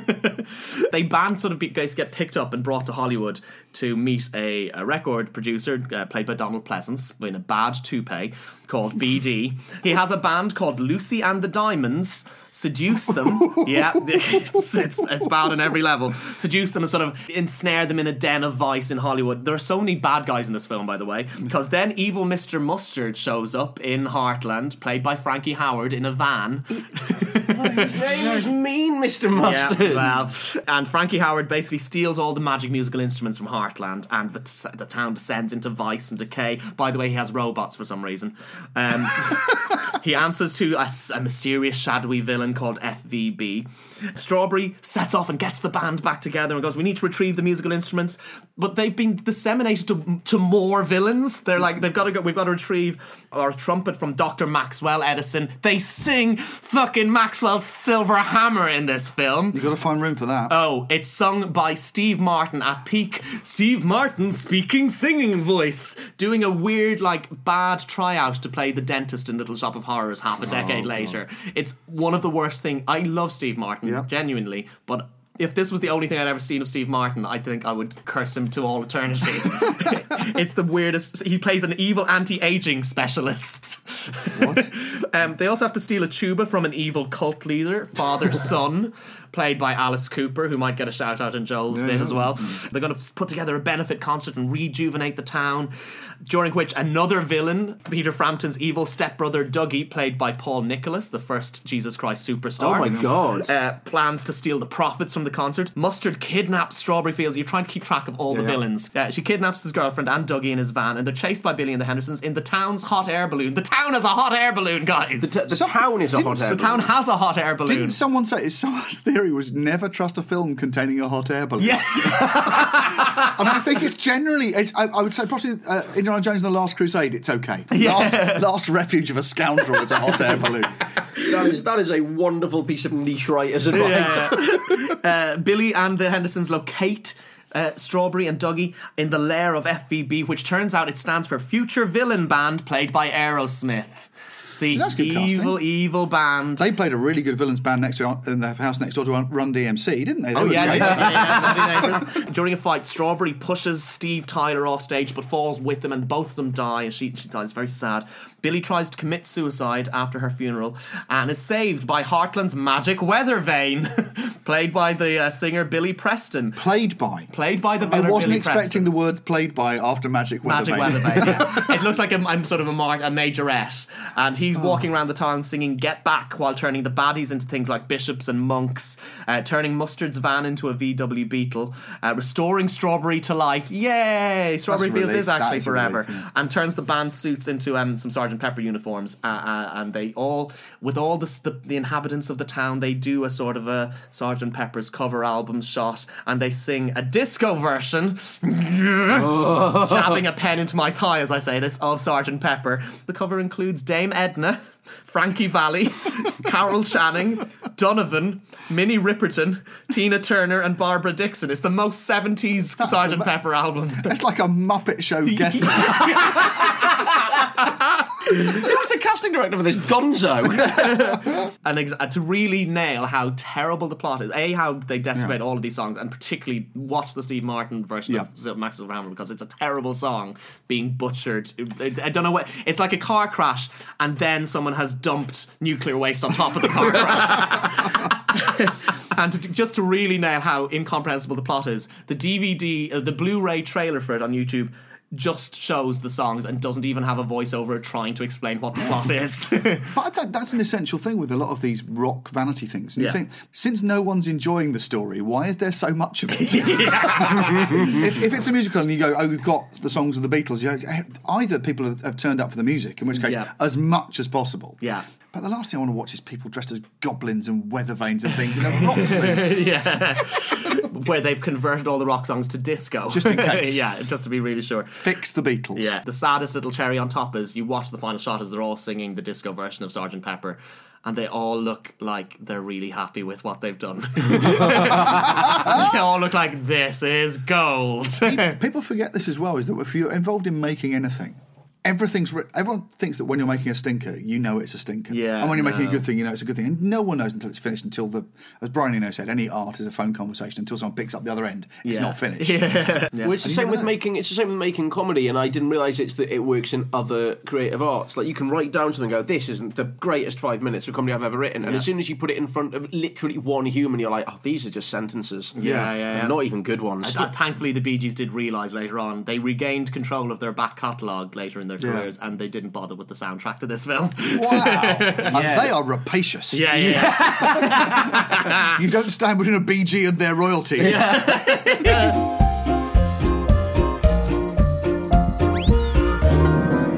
They band sort of be, guys get picked up and brought to Hollywood to meet a, a record producer uh, played by Donald Pleasance in a bad toupee called B D. He has a band called Lucy and the Diamonds. Seduce them, yeah, it's, it's, it's bad on every level. Seduce them and sort of ensnare them in a den of vice in Hollywood. There are so many bad guys in this film, by the way, because then evil Mister Mustard shows up in Heartland, played by Frankie Howard in a van. His name is Mean Mister Mustard. Yeah, well, and Frankie Howard basically steals all the magic musical instruments from Heartland, and the, the town descends into vice and decay. By the way, he has robots for some reason. Um, he He answers to a, a mysterious, shadowy villain called F V B. Strawberry sets off and gets the band back together and goes, we need to retrieve the musical instruments, but they've been disseminated to, to more villains. They're like, they've got to go, we've got to retrieve our trumpet from Doctor Maxwell Edison. They sing fucking Maxwell's Silver Hammer in this film. You've got to find room for that. Oh, it's sung by Steve Martin at peak Steve Martin speaking singing voice, doing a weird, like, bad tryout to play the dentist in Little Shop of Horrors half a decade oh, later. God. It's one of the worst things. I love Steve Martin. Yep. Genuinely, but if this was the only thing I'd ever seen of Steve Martin, I think I would curse him to all eternity. It's the weirdest. He plays an evil anti-aging specialist. What? um, they also have to steal a tuba from an evil cult leader, Father Son, played by Alice Cooper, who might get a shout out in Joel's yeah, bit yeah. as well. They're going to put together a benefit concert and rejuvenate the town, during which another villain, Peter Frampton's evil stepbrother Dougie, played by Paul Nicholas, the first Jesus Christ superstar. Oh my God. Uh, plans to steal the profits from the concert. Mustard kidnaps Strawberry Fields. You're trying to keep track of all yeah, the villains. Uh, she kidnaps his girlfriend and Dougie in his van, and they're chased by Billy and the Hendersons in the town's hot air balloon. The town has a hot air balloon, guys. The, t- the town is a hot air balloon. The town has a hot air balloon. Didn't someone say, someone's theory was never trust a film containing a hot air balloon? Yeah. I mean, I think it's generally, it's, I, I would say probably uh, Indiana Jones and the Last Crusade, it's okay. Yeah. Last, last refuge of a scoundrel is a hot air balloon. That is, that is a wonderful piece of niche writer's advice. Yeah. uh, Billy and the Hendersons locate Uh, Strawberry and Dougie in the lair of F V B, which turns out it stands for Future Villain Band, played by Aerosmith. The so that's good evil, casting. evil band. They played a really good villains band next to in the house next door to Run D M C, didn't they? they oh yeah, great. yeah, yeah, yeah. During a fight, Strawberry pushes Steve Tyler off stage, but falls with them, and both of them die. And she, she dies very sad. Billy tries to commit suicide after her funeral and is saved by Heartland's magic weather vane, played by the uh, singer Billy Preston. Played by? Played by the I villain wasn't Billy expecting Preston. the word played by after magic weather Magic vane. weather vane, yeah. It looks like I'm, I'm sort of a, mar- a majorette, and he's oh. walking around the town singing Get Back while turning the baddies into things like bishops and monks, uh, turning Mustard's van into a V W Beetle, uh, restoring Strawberry to life. Yay! Strawberry Fields is actually is forever. Relief, yeah. And turns the band's suits into um, some Sergeant Pepper uniforms. Uh, uh, and they all, with all the, the the inhabitants of the town, they do a sort of a Sergeant Pepper's cover album shot, and they sing a disco version, oh. jabbing a pen into my thigh as I say this, of Sergeant Pepper. The cover includes Dame Edna, Frankie Valli, Carol Channing, Donovan, Minnie Riperton, Tina Turner, and Barbara Dixon. It's the most seventies That's Sergeant ma- Pepper album. It's like a Muppet Show guest list. Who was the casting director for this Gonzo? and ex- to really nail how terrible the plot is, A, how they desecrate yeah. all of these songs, and particularly watch the Steve Martin version yeah. of Max Silver Hammer, because it's a terrible song being butchered. I don't know what, it's like a car crash and then someone has dumped nuclear waste on top of the car crash. And to, just to really nail how incomprehensible the plot is, the D V D, uh, the Blu-ray trailer for it on YouTube just shows the songs and doesn't even have a voiceover trying to explain what the plot is. But that, that's an essential thing with a lot of these rock vanity things. And yeah. you think, since no one's enjoying the story, why is there so much of it? if, if it's a musical and you go, oh, we've got the songs of the Beatles, you go, either people have, have turned up for the music, in which case, yeah. as much as possible. Yeah. But the last thing I want to watch is people dressed as goblins and weather vanes and things in a rock movie. Yeah. Where they've converted all the rock songs to disco. Just in case. Yeah, just to be really sure. Fix the Beatles. Yeah. The saddest little cherry on top is you watch the final shot as they're all singing the disco version of Sergeant Pepper, and they all look like they're really happy with what they've done. They all look like, this is gold. People forget this as well, is that if you're involved in making anything, everything's re- everyone thinks that when you're making a stinker, you know it's a stinker. Yeah, and when you're no. making a good thing, you know it's a good thing. And no one knows until it's finished, until the, as Brian Eno said, any art is a phone conversation. Until someone picks up the other end, it's yeah. not finished. Yeah. Yeah. Well, it's the same with know. making. It's the same with making comedy, and I didn't realise it's that it works in other creative arts. Like you can write down something, and go, "This isn't the greatest five minutes of comedy I've ever written," and yeah. as soon as you put it in front of literally one human, you're like, "Oh, these are just sentences." Yeah, yeah, yeah. yeah. Not even good ones. Uh, thankfully, the Bee Gees did realise later on they regained control of their back catalogue later in their yeah. careers, and they didn't bother with the soundtrack to this film. Wow. yeah. And they are rapacious. Yeah, yeah. yeah. You don't stand between a B G and their royalties. Yeah. There are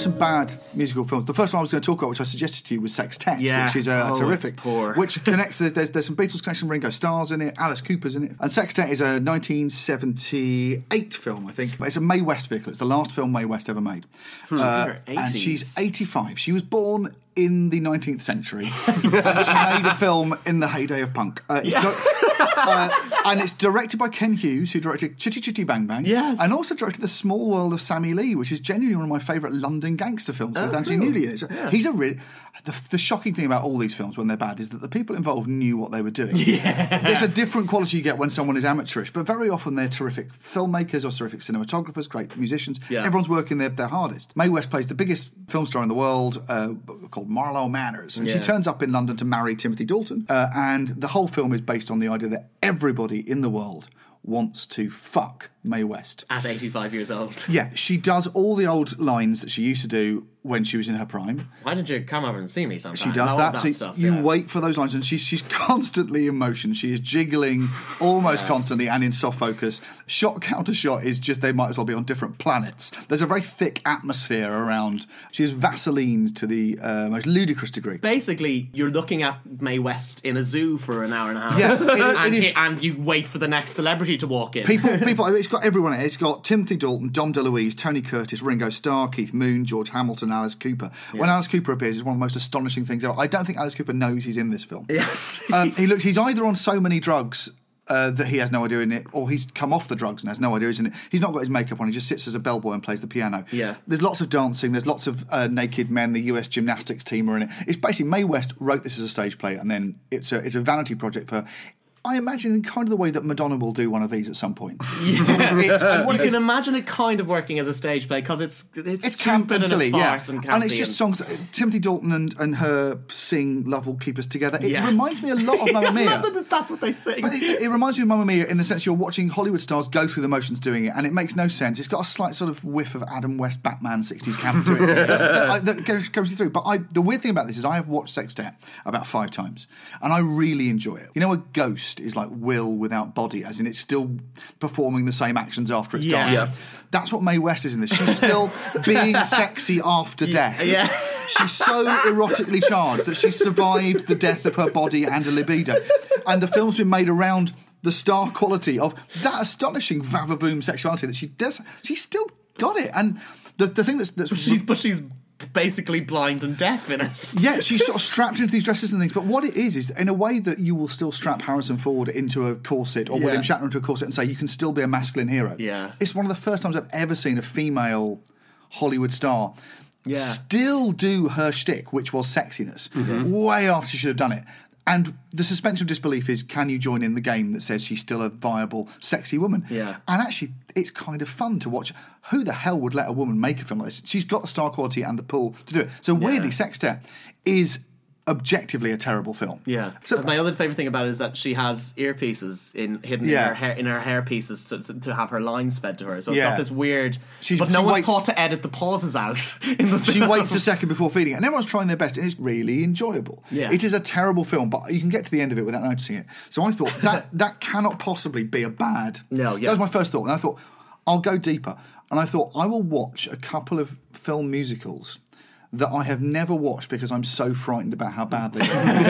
some bad musical films. The first one I was going to talk about, which I suggested to you, was Sextet, Yeah. which is uh, Oh, terrific. it's poor. Which connects, there's, there's some Beatles connection, Ringo Starr's in it, Alice Cooper's in it. And Sextet is a nineteen seventy-eight film, I think. But it's a Mae West vehicle. It's the last film Mae West ever made. in her and she's eighties. eighty-five. She was born in the nineteenth century. And she made a film in the heyday of punk. Uh, it's Yes. di- uh, and it's directed by Ken Hughes, who directed Chitty Chitty Bang Bang. Yes. And also directed The Small World of Sammy Lee, which is genuinely one of my favourite London gangster films with Oh, Anthony cool. Newley in it. So He's a really... The, the shocking thing about all these films when they're bad is that the people involved knew what they were doing. Yeah. There's a different quality you get when someone is amateurish, but very often they're terrific filmmakers or terrific cinematographers, great musicians. Yeah. Everyone's working their, their hardest. Mae West plays the biggest film star in the world, uh, called Marlowe Manners. And she Yeah. turns up in London to marry Timothy Dalton. Uh, and the whole film is based on the idea that everybody in the world wants to fuck Mae West. At eighty-five years old. Yeah, she does all the old lines that she used to do when she was in her prime. Why didn't you come over and see me sometime? She does All that. that so stuff, you yeah. wait for those lines, and she's she's constantly in motion. She is jiggling almost constantly and in soft focus. Shot counter shot is just they might as well be on different planets. There's a very thick atmosphere around. She is Vaseline to the uh, most ludicrous degree. Basically, you're looking at Mae West in a zoo for an hour and a half. Yeah, it- it and, is- he- and you wait for the next celebrity to walk in. People, people. It's got everyone in it. It's got Timothy Dalton, Dom DeLuise, Tony Curtis, Ringo Starr, Keith Moon, George Hamilton, Alice Cooper. When Alice Cooper appears, it's one of the most astonishing things ever. I don't think Alice Cooper knows he's in this film. Yes. um, he looks. He's either on so many drugs uh, that he has no idea in it, or he's come off the drugs and has no idea he's in it. He's not got his makeup on. He just sits as a bellboy and plays the piano. Yeah. There's lots of dancing. There's lots of uh, naked men. The U S gymnastics team are in it. It's basically Mae West wrote this as a stage play, and then it's a it's a vanity project for. I imagine in kind of the way that Madonna will do one of these at some point. Yeah. It's, and what You it is- can imagine it kind of working as a stage play because it's it's, It's camp stupid and silly, it's yeah. farce and campy And it's just songs that Timothy Dalton and, and her sing "Love Will Keep Us Together." It Yes. reminds me a lot of Mamma I Mia. love that that's what they sing. But it, it reminds me of Mamma Mia in the sense you're watching Hollywood stars go through the motions doing it, and it makes no sense. It's got a slight sort of whiff of Adam West Batman sixties camp to it that, that, that goes, goes you through. But I, the weird thing about this is I have watched Sextet about five times, and I really enjoy it. You know, a ghost is like Will without body, as in it's still performing the same actions after it's died. Yes. That's what Mae West is in this. She's still being sexy after death. Yeah. She's so erotically charged that she survived the death of her body and a libido. And the film's been made around the star quality of that astonishing vavaboom sexuality that she does. She's still got it. And the, the thing that's... that's she's but she's basically blind and deaf in it. yeah, she's sort of strapped into these dresses and things. But what it is, is in a way that you will still strap Harrison Ford into a corset or Yeah. William Shatner into a corset and say you can still be a masculine hero. Yeah. It's one of the first times I've ever seen a female Hollywood star Yeah. still do her shtick, which was sexiness, Mm-hmm. way after she should have done it. And the suspension of disbelief is, can you join in the game that says she's still a viable, sexy woman? Yeah. And actually, it's kind of fun to watch. Who the hell would let a woman make a film like this? She's got the star quality and the pull to do it. So weirdly, Sextet is objectively a terrible film. Yeah. So My other favourite thing about it is that she has earpieces in hidden Yeah. in her hair in her hair pieces to, to, to have her lines fed to her. So it's Yeah. got this weird. She's- but she no one's waits- thought to edit the pauses out in the she film. waits a second before feeding it, and everyone's trying their best, and it's really enjoyable. Yeah. It is a terrible film, but you can get to the end of it without noticing it. So I thought that that cannot possibly be a bad. No, yeah. That was my first thought, and I thought I'll go deeper, and I thought I will watch a couple of film musicals that I have never watched because I'm so frightened about how bad they are. And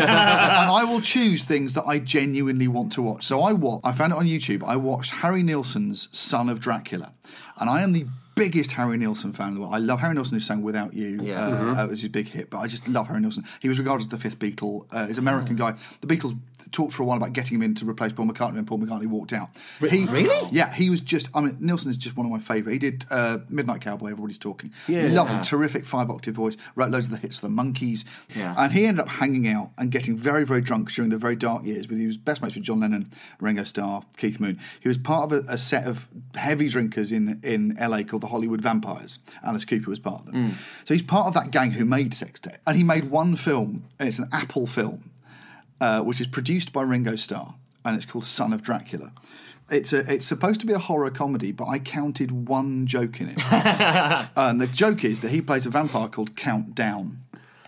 I will choose things that I genuinely want to watch. So I wa- I found it on YouTube. I watched Harry Nilsson's Son of Dracula. And I am the biggest Harry Nilsson fan in the world. I love Harry Nilsson, who sang Without You. Yes. Uh, Mm-hmm. uh, it was his big hit, but I just love Harry Nilsson. He was regarded as the fifth Beatle. Uh, he's an American guy. The Beatles talked for a while about getting him in to replace Paul McCartney, and Paul McCartney walked out. He, really? Yeah, he was just, I mean, Nilsson is just one of my favourite. He did uh, Midnight Cowboy, Everybody's Talking. Yeah. Lovely, terrific five-octave voice, wrote loads of the hits for the Monkees. Yeah. And he ended up hanging out and getting very, very drunk during the very dark years. With He was best mates with John Lennon, Ringo Starr, Keith Moon. He was part of a, a set of heavy drinkers in, in L A called the Hollywood Vampires. Alice Cooper was part of them. So he's part of that gang who made Sextet. And he made one film, and it's an Apple film, uh, which is produced by Ringo Starr, and it's called Son of Dracula. It's a, it's supposed to be a horror comedy, but I counted one joke in it. And the joke is that he plays a vampire called Count Down.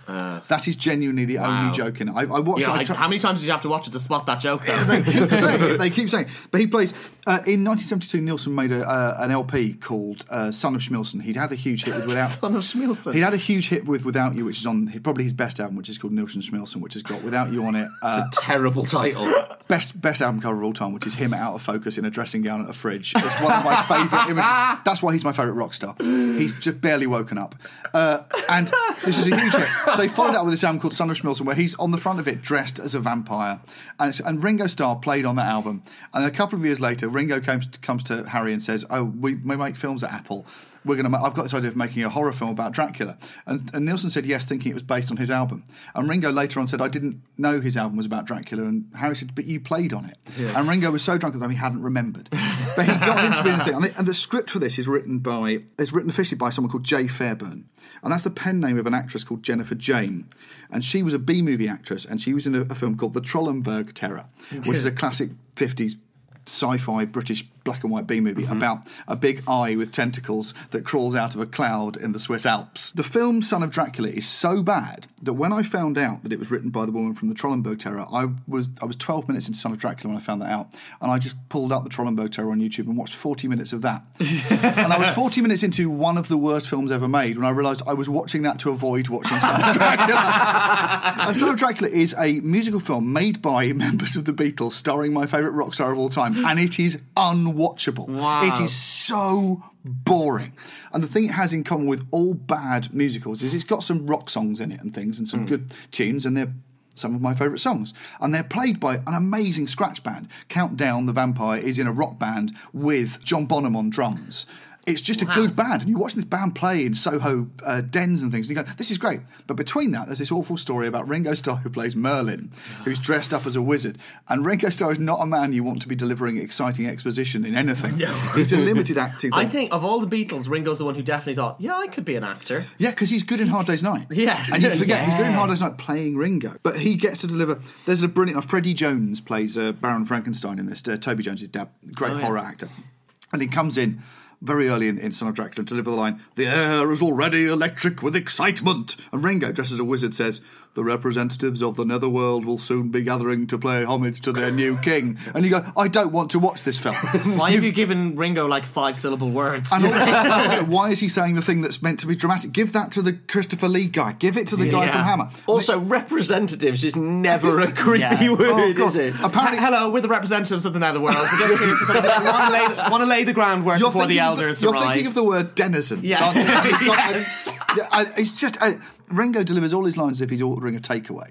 Uh, that is genuinely the wow. only joke in it. I, I watched yeah, it. I I, tra- how many times did you have to watch it to spot that joke, though? they keep saying it. They keep saying it. But he plays... Uh, in nineteen seventy-two, Nilsson made a, uh, an L P called uh, Son of Schmilsson. He'd had a huge hit with Without... Son of Schmilsson. He'd had a huge hit with Without You, which is on probably his best album, which is called Nilsson Schmilsson, which has got Without You on it. Uh, It's a terrible title. Best best album cover of all time, which is him out of focus in a dressing gown at a fridge. It's one of my favourite images. That's why he's my favourite rock star. He's just barely woken up. Uh, and this is a huge hit. So he followed up with this album called Son of Schmilsson, where he's on the front of it dressed as a vampire. And, it's, and Ringo Starr played on that album. And then a couple of years later, Ringo comes to, comes to Harry and says, oh, we, we make films at Apple. We're gonna. I've got this idea of making a horror film about Dracula, and, and Nilsson said yes, thinking it was based on his album. And Ringo later on said, I didn't know his album was about Dracula. And Harry said, but you played on it. Yeah. And Ringo was so drunk at the time he hadn't remembered. But he got into being the thing. And the, and the script for this is written by is written officially by someone called Jay Fairburn, and that's the pen name of an actress called Jennifer Jane. And she was a B-movie actress, and she was in a, a film called The Trollenberg Terror, which is a classic fifties sci-fi British black and white B-movie mm-hmm. about a big eye with tentacles that crawls out of a cloud in the Swiss Alps. The film Son of Dracula is so bad that when I found out that it was written by the woman from the Trollenberg Terror, I was I was twelve minutes into Son of Dracula when I found that out, and I just pulled up the Trollenberg Terror on YouTube and watched forty minutes of that. And I was forty minutes into one of the worst films ever made when I realised I was watching that to avoid watching Son of Dracula. And Son of Dracula is a musical film made by members of the Beatles, starring my favourite rock star of all time, and it is unwatchable. Wow. It is so boring. And the thing it has in common with all bad musicals is it's got some rock songs in it and things and some mm. good tunes, and they're some of my favourite songs. And they're played by an amazing scratch band. Countdown the Vampire is in a rock band with John Bonham on drums. It's just wow. a good band, and you watch this band play in Soho uh, dens and things, and you go, this is great. But between that, there's this awful story about Ringo Starr, who plays Merlin, who's dressed up as a wizard. And Ringo Starr is not a man you want to be delivering exciting exposition in anything. No. He's a limited acting thing. I think of all the Beatles, Ringo's the one who definitely thought, yeah, I could be an actor. Yeah, because he's good in Hard Day's Night. Yes. And you forget, yeah. he's good in Hard Day's Night playing Ringo. But he gets to deliver... There's a brilliant... Uh, Freddie Jones plays uh, Baron Frankenstein in this. Uh, Toby Jones' dad, great oh, horror yeah. actor. And he comes in very early in, in Son of Dracula to deliver the line, the air is already electric with excitement. And Ringo, dressed as a wizard, says, the representatives of the netherworld will soon be gathering to pay homage to their new king. And you go, I don't want to watch this film. Why have you given Ringo like five syllable words? And also, also, why is he saying the thing that's meant to be dramatic? Give that to the Christopher Lee guy. Give it to the guy yeah. from Hammer. Also, I mean, representatives is never a creepy yeah. word, oh, God. is it? Apparently, hello, we're the representatives of the netherworld. We're just here to sort of want, to lay, want to lay the groundwork you're before the elders the, you're arrive. You're thinking of the word denizen. Yeah. yes. Yeah, I, it's just... I, Ringo delivers all his lines as if he's ordering a takeaway.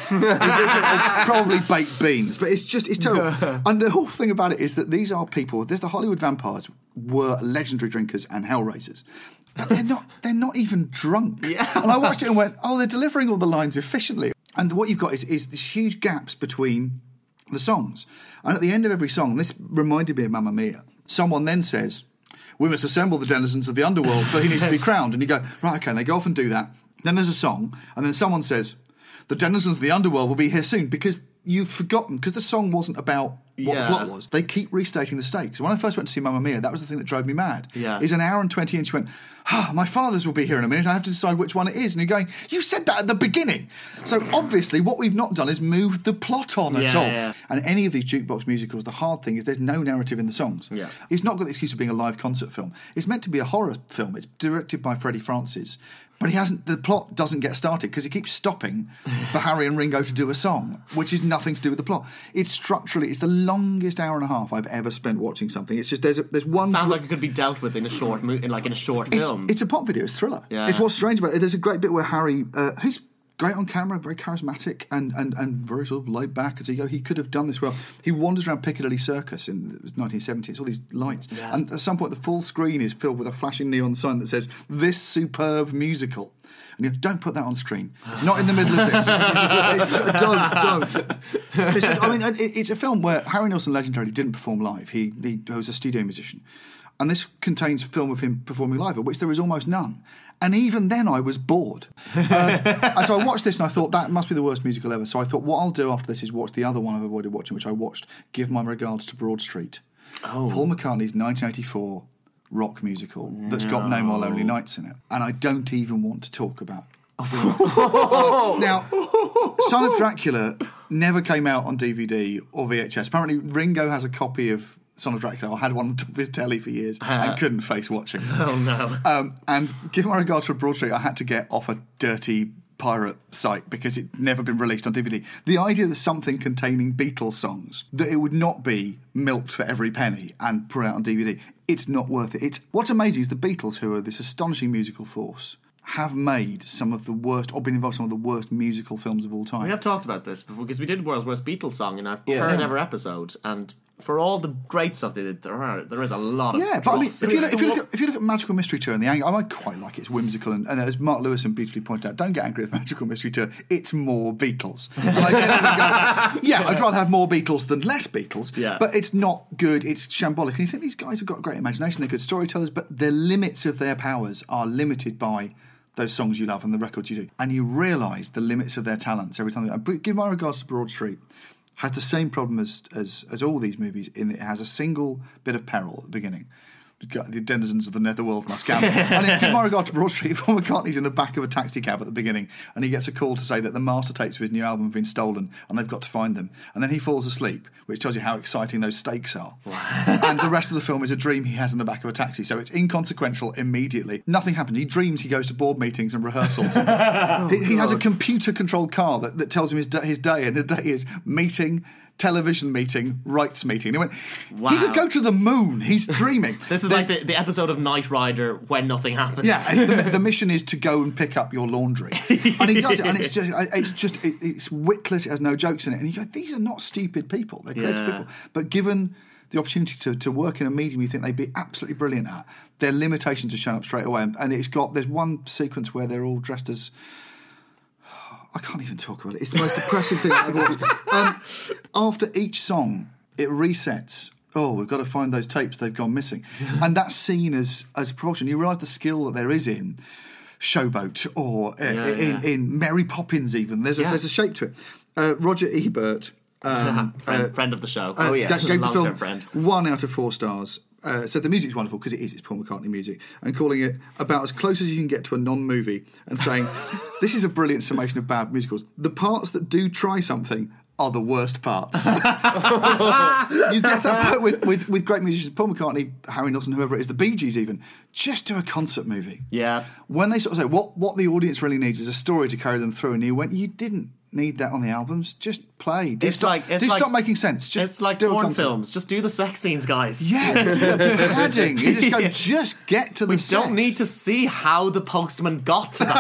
Probably baked beans, but it's just, it's terrible. And the whole thing about it is that these are people, there's the Hollywood vampires were legendary drinkers and hellraisers. But they're not, they're not even drunk. Yeah. And I watched it and went, oh, they're delivering all the lines efficiently. And what you've got is, is these huge gaps between the songs. And at the end of every song, and this reminded me of Mamma Mia, someone then says, we must assemble the denizens of the underworld, for he needs to be crowned. And you go, right, okay, and they go off and do that. Then there's a song, and then someone says, the denizens of the underworld will be here soon, because you've forgotten, because the song wasn't about what yeah. the plot was. They keep restating the stakes. When I first went to see Mamma Mia, that was the thing that drove me mad. Yeah. Is an hour and twenty, and she went, ah, my father's will be here in a minute, I have to decide which one it is. And you're going, you said that at the beginning. So obviously what we've not done is moved the plot on at yeah, all. Yeah. And any of these jukebox musicals, the hard thing is there's no narrative in the songs. Yeah. It's not got the excuse of being a live concert film. It's meant to be a horror film. It's directed by Freddie Francis. But he hasn't. The plot doesn't get started because he keeps stopping for Harry and Ringo to do a song, which is nothing to do with the plot. It's structurally, it's the longest hour and a half I've ever spent watching something. It's just there's a, there's one. Sounds gr- like it could be dealt with in a short, mo- in like in a short it's, film. It's a pop video. It's Thriller. Yeah. It's what's strange about it. There's a great bit where Harry, uh, who's great on camera, very charismatic and, and, and very sort of laid back as he go. He could have done this well. He wanders around Piccadilly Circus in the nineteen seventies, all these lights. Yeah. And at some point, the full screen is filled with a flashing neon sign that says, this superb musical. And you go, don't put that on screen. Not in the middle of this. It's, don't, don't. It's just, I mean, it, it's a film where Harry Nilsson legendarily didn't perform live. He, he was a studio musician. And this contains film of him performing live, of which there is almost none. And even then I was bored. Uh, and so I watched this and I thought, that must be the worst musical ever. So I thought, what I'll do after this is watch the other one I've avoided watching, which I watched, Give My Regards to Broad Street. Oh. Paul McCartney's nineteen eighty-four rock musical that's no. got No More Lonely Nights in it. And I don't even want to talk about Now, Son of Dracula never came out on D V D or V H S. Apparently, Ringo has a copy of Son of Dracula, or had one on top of his telly for years, uh, and couldn't face watching. Oh, no. Um, and given my regards for Broad Street, I had to get off a dirty pirate site because it'd never been released on D V D. The idea that something containing Beatles songs, that it would not be milked for every penny and put out on D V D, it's not worth it. It's what's amazing is the Beatles, who are this astonishing musical force, have made some of the worst, or been involved in some of the worst musical films of all time. We have talked about this before, because we did World's Worst Beatles song in our Yeah. third ever episode, and for all the great stuff they did, there are there is a lot of Yeah, but I mean, dross. if you, look, if, you look at, if you look at Magical Mystery Tour and the angle, I might quite like it. It's whimsical, and, and as Mark Lewison beautifully pointed out, don't get angry with Magical Mystery Tour. It's more Beatles. And I genuinely go, yeah, I'd rather have more Beatles than less Beatles. Yeah. But it's not good. It's shambolic. And you think these guys have got a great imagination. They're good storytellers, but the limits of their powers are limited by those songs you love and the records you do. And you realise the limits of their talents every time. They, give my regards to Broad Street. Has the same problem as, as as all these movies in that it has a single bit of peril at the beginning. The denizens of the netherworld must gamble. And then, give my regard to Broad Street, Paul McCartney's in the back of a taxi cab at the beginning, and he gets a call to say that the master tapes of his new album have been stolen, and they've got to find them. And then he falls asleep, which tells you how exciting those stakes are. And the rest of the film is a dream he has in the back of a taxi, so it's inconsequential immediately. Nothing happens. He dreams he goes to board meetings and rehearsals. oh, he, he has a computer-controlled car that, that tells him his, his day, and the day is meeting, television meeting, rights meeting. He went, wow. He could go to the moon. He's dreaming. This is the, like the, the episode of Knight Rider when nothing happens. Yeah, it's the, the mission is to go and pick up your laundry. And he does it, and it's just, it's just, it, it's witless, it has no jokes in it. And you go, these are not stupid people. They're creative Yeah. people. But given the opportunity to, to work in a medium you think they'd be absolutely brilliant at, their limitations are shown up straight away. And, and it's got, there's one sequence where they're all dressed as, I can't even talk about it. It's the most depressing thing I've ever watched. Um, after each song, it resets. Oh, we've got to find those tapes. They've gone missing. And that's seen as as a propulsion. You realise the skill that there is in Showboat or uh, Yeah, in, yeah. in Mary Poppins even. There's a, Yeah. there's a shape to it. Uh, Roger Ebert... Um, friend, uh, friend of the show. uh, oh, yeah. gave the Long-term film friend. one out of four stars. Uh, said the music's wonderful because it is. It's Paul McCartney music, and calling it about as close as you can get to a non-movie, and saying this is a brilliant summation of bad musicals. The parts that do try something are the worst parts. You get that point with, with, with great musicians, Paul McCartney, Harry Nilsson, whoever it is, the Bee Gees even. Just do a concert movie. Yeah. When they sort of say what what the audience really needs is a story to carry them through, and you went, you didn't need that on the albums. Just play. Do It's stop, like- it's do like- stop making sense. Just It's like do a porn concert. films. Just do the sex scenes, guys. Yeah, padding. You just go, Yeah. just get to the We sex. don't need to see how the postman got to the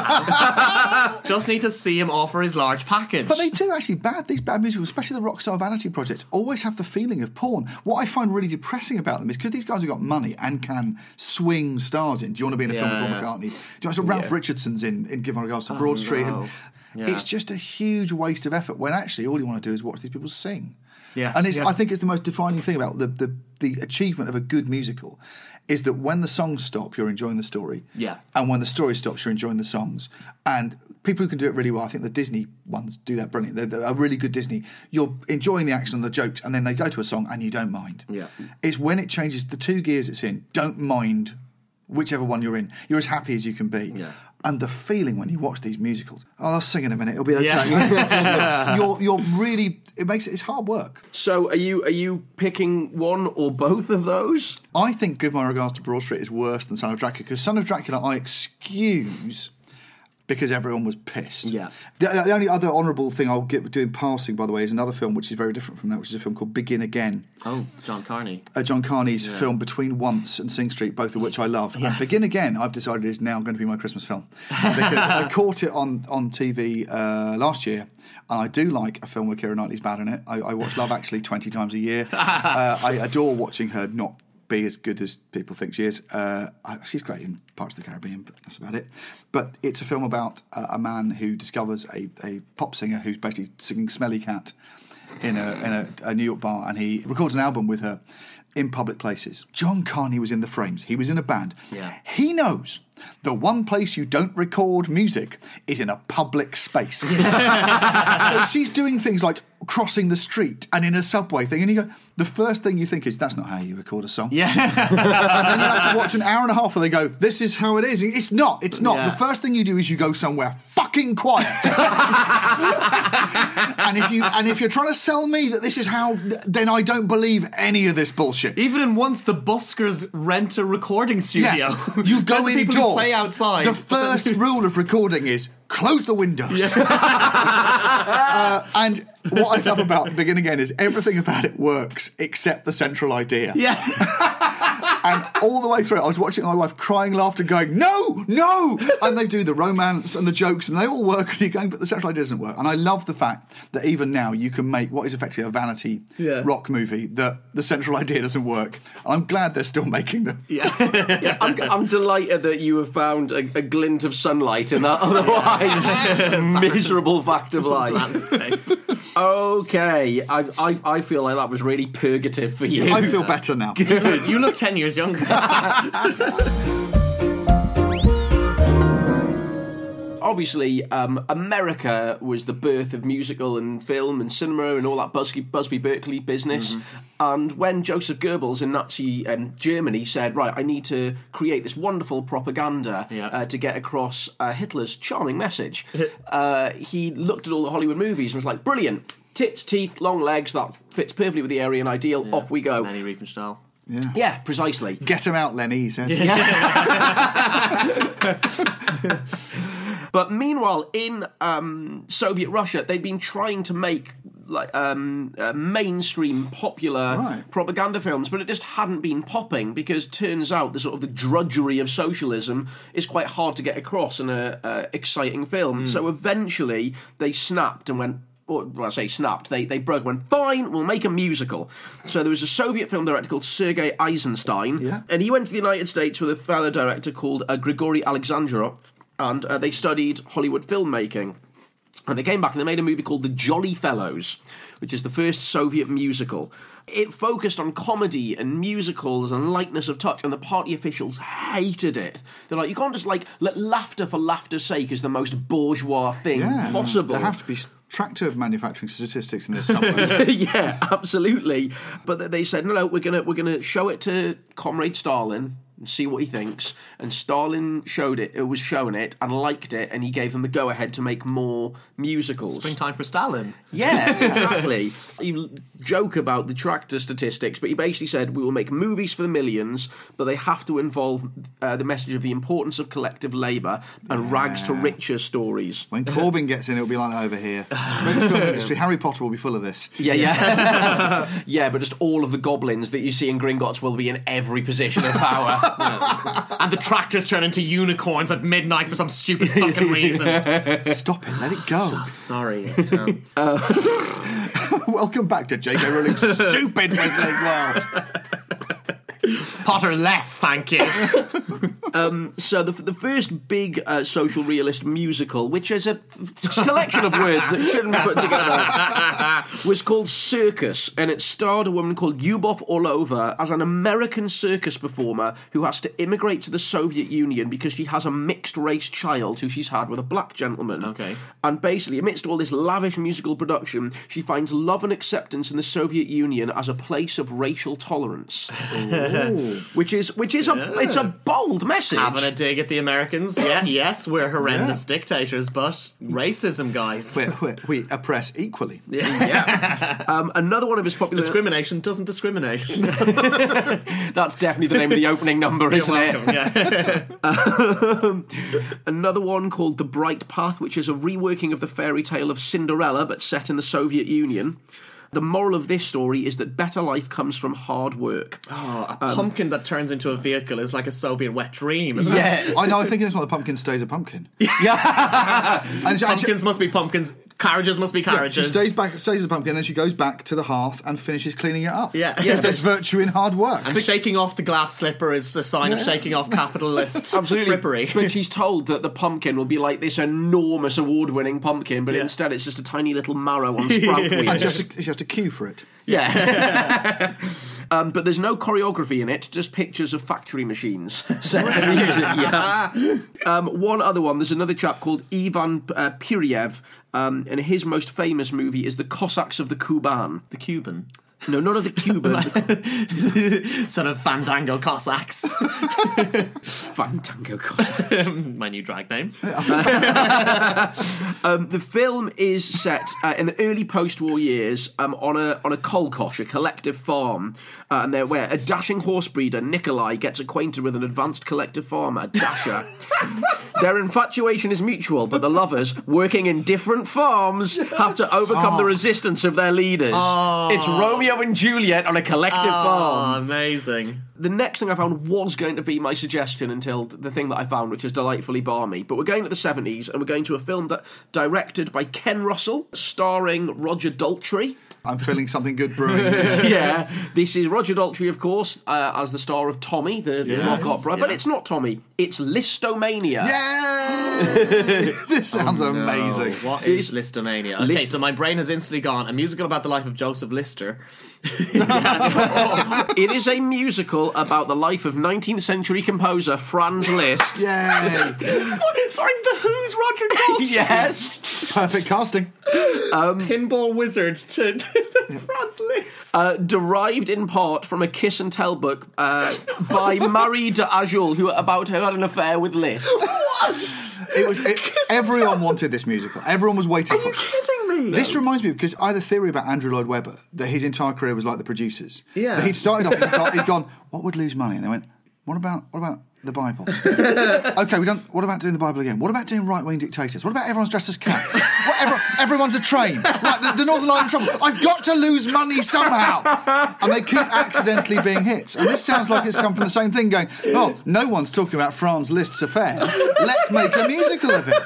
house. Just need to see him offer his large package. But they do actually bad. These bad musicals, especially the Rockstar Vanity projects, always have the feeling of porn. What I find really depressing about them is because these guys have got money and can swing stars in. Do you want to be in a film with Yeah. Paul McCartney? Do you want to Ralph Yeah. Richardson's in, in Give My Regards to Broad Street? no. And Yeah. it's just a huge waste of effort when actually all you want to do is watch these people sing. Yeah. And it's, Yeah. I think it's the most defining thing about the, the, the achievement of a good musical is that when the songs stop, you're enjoying the story. Yeah. And when the story stops, you're enjoying the songs. And people who can do it really well, I think the Disney ones do that brilliant. They're, they're a really good Disney. You're enjoying the action and the jokes, and then they go to a song and you don't mind. Yeah. It's when it changes the two gears it's in, don't mind whichever one you're in. You're as happy as you can be. Yeah. And the feeling when you watch these musicals, oh, I'll sing in a minute, it'll be okay. Yeah. you're, you're really, it makes it, it's hard work. So are you are you picking one or both of those? I think Give My Regards to Broad Street is worse than Son of Dracula, because Son of Dracula I excuse because everyone was pissed. Yeah. The, the only other honourable thing I'll get do in passing, by the way, is another film which is very different from that, which is a film called Begin Again. Oh, John Carney. Uh, John Carney's Yeah. film Between Once and Sing Street, both of which I love. Yes. And Begin Again, I've decided is now going to be my Christmas film. Because I caught it on, on T V uh, last year. And I do like a film where Keira Knightley's bad in it. I, I watch Love Actually twenty times a year. uh, I adore watching her not be as good as people think she is. Uh, she's great in Parts of the Caribbean, but that's about it. But it's a film about uh, a man who discovers a, a pop singer who's basically singing Smelly Cat in a in a, a New York bar, and he records an album with her. in public places. John Carney was in the Frames. He was in a band. Yeah. He knows the one place you don't record music is in a public space. So she's doing things like crossing the street and in a subway thing, and you go, the first thing you think is, that's not how you record a song. Yeah. And then you have to watch an hour and a half where they go, this is how it is. It's not. It's not. Yeah. The first thing you do is you go somewhere fucking quiet. and if you and if you're trying to sell me that this is how, then I don't believe any of this bullshit. Even in once the buskers rent a recording studio. Yeah. You go Let the people who indoors. play outside. The first rule of recording is close the windows. uh, and what I love about Begin Again is everything about it works except the central idea. Yeah. And all the way through it, I was watching my wife crying laughter, going, no, no! And they do the romance and the jokes, and they all work, and you're going, but the central idea doesn't work. And I love the fact that even now you can make what is effectively a vanity Yeah. rock movie that the central idea doesn't work. I'm glad they're still making them. Yeah. Yeah, I'm, I'm delighted that you have found a, a glint of sunlight in that otherwise miserable fact of life. Landscape. Okay, I, I I feel like that was really purgative for you. I feel better now. Good. You look ten years younger. Obviously, um, America was the birth of musical and film and cinema and all that Busby, Busby Berkeley business. Mm-hmm. And when Joseph Goebbels in Nazi um, Germany said, right, I need to create this wonderful propaganda Yeah. uh, to get across uh, Hitler's charming message, uh, he looked at all the Hollywood movies and was like, brilliant, tits, teeth, long legs, that fits perfectly with the Aryan ideal, Yeah. off we go. Lenny Riefenstahl. Yeah. Yeah, precisely. Get him out, Lenny, he said. But meanwhile, in um, Soviet Russia, they'd been trying to make like um, uh, mainstream, popular Right. propaganda films, but it just hadn't been popping because turns out the sort of the drudgery of socialism is quite hard to get across in a uh, exciting film. So eventually, they snapped and went. Or, well, I say snapped. They they broke. Went fine. We'll make a musical. So there was a Soviet film director called Sergei Eisenstein, Yeah. and he went to the United States with a fellow director called uh, Grigory Alexandrov, and uh, they studied Hollywood filmmaking. And they came back and they made a movie called The Jolly Fellows, which is the first Soviet musical. It focused on comedy and musicals and lightness of touch, and the party officials hated it. They're like, you can't just like let laughter for laughter's sake is the most bourgeois thing Yeah, possible. there have to be tractor manufacturing statistics in this somewhere. Yeah, absolutely. But they said, no, no, we're gonna we're gonna show it to Comrade Stalin and see what he thinks. And Stalin showed it, it was showing it, and liked it, and he gave them the go-ahead to make more musicals. Springtime for Stalin. Yeah, exactly. You joke about the tractor statistics, but he basically said, we will make movies for the millions, but they have to involve uh, the message of the importance of collective labour and rags to riches stories. When Corbyn gets in, it'll be like that over here. The film industry, Harry Potter will be full of this. Yeah, yeah. Yeah, but just all of the goblins that you see in Gringotts will be in every position of power. And the tractors turn into unicorns at midnight for some stupid fucking reason. Stop it, let it go. Sorry. I can't. Welcome back to J K Rowling's stupid Westlake world. Potter less, thank you. So the the first big uh, social realist musical, which is a collection of words that shouldn't be put together, was called Circus, and it starred a woman called Lyubov Orlova as an American circus performer who has to immigrate to the Soviet Union because she has a mixed-race child who she's had with a black gentleman. Okay. And basically, amidst all this lavish musical production, she finds love and acceptance in the Soviet Union as a place of racial tolerance. Which is which is a it's a bold message. Having a dig at the Americans. Yeah, yes, we're horrendous dictators, but racism, guys. We, we, we oppress equally. Yeah. Um, another one of his popular. Discrimination doesn't discriminate. That's definitely the name of the opening number, isn't Welcome, it? yeah. Um, another one called The Bright Path, which is a reworking of the fairy tale of Cinderella, but set in the Soviet Union. The moral of this story is that better life comes from hard work. Oh, a pumpkin that turns into a vehicle is like a Soviet wet dream, isn't it? Yeah. I know, I'm thinking this one, the pumpkin stays a pumpkin. Yeah. And she, and she- Pumpkins must be pumpkins. Carriages must be yeah, she carriages. stays back, stays as a pumpkin, and then she goes back to the hearth and finishes cleaning it up. Yeah. Because there's virtue in hard work. And shaking off the glass slipper is a sign of shaking off capitalist Absolutely. frippery. When she's told that the pumpkin will be like this enormous award-winning pumpkin, but Yeah. instead it's just a tiny little marrow on sprout And she has, wheels. to, she has to queue for it. Yeah. Um, but there's no choreography in it, just pictures of factory machines set to music. Yeah. Um, one other one, there's another chap called Ivan uh, Pyryev, um, and his most famous movie is The Cossacks of the Kuban. The Cuban. No, not of the Cuban. Sort of Fandango Cossacks. Fandango Cossacks. My new drag name. um, the film is set uh, in the early post-war years um, on a on a kolkhosh, a collective farm, uh, and they're where a dashing horse breeder, Nikolai, gets acquainted with an advanced collective farmer, Dasha. Their infatuation is mutual, but the lovers, working in different farms, have to overcome Oh. the resistance of their leaders. Oh. It's Romeo and Juliet on a collective Oh, farm. amazing. The next thing I found was going to be my suggestion until the thing that I found, which is delightfully balmy. But we're going to the seventies, and we're going to a film that directed by Ken Russell, starring Roger Daltrey. I'm feeling something good brewing here. Yeah, this is Roger Daltrey, of course, uh, as the star of Tommy, the, the Yes, rock opera. But yeah. it's not Tommy, it's Listomania. Yay! This sounds amazing. What is Listomania? Okay, List- so my brain has instantly gone. A musical about the life of Joseph Lister. It is a musical about the life of nineteenth century composer Franz Liszt. Yay! Sorry, the Who's Roger Daltrey? Yes. Perfect casting. Pinball wizard to Franz Liszt. Uh, derived in part from a kiss and tell book uh, by Marie de Ajul, who about who had an affair with Liszt. What? It was. It, everyone wanted this musical. Everyone was waiting for it. Kidding me? This reminds me, because I had a theory about Andrew Lloyd Webber, that his entire career was like the producers. Yeah. That he'd started off and he'd gone, he'd gone, what would lose money? And they went, what about what about the Bible? Okay, we don't. What about doing the Bible again? What about doing right-wing dictators? What about everyone's dressed as cats? What, everyone, everyone's a train. Like the, the Northern Ireland Trouble. I've got to lose money somehow. And they keep accidentally being hits. And this sounds like it's come from the same thing, going, oh, no one's talking about Franz Liszt's affair. Let's make a musical of it.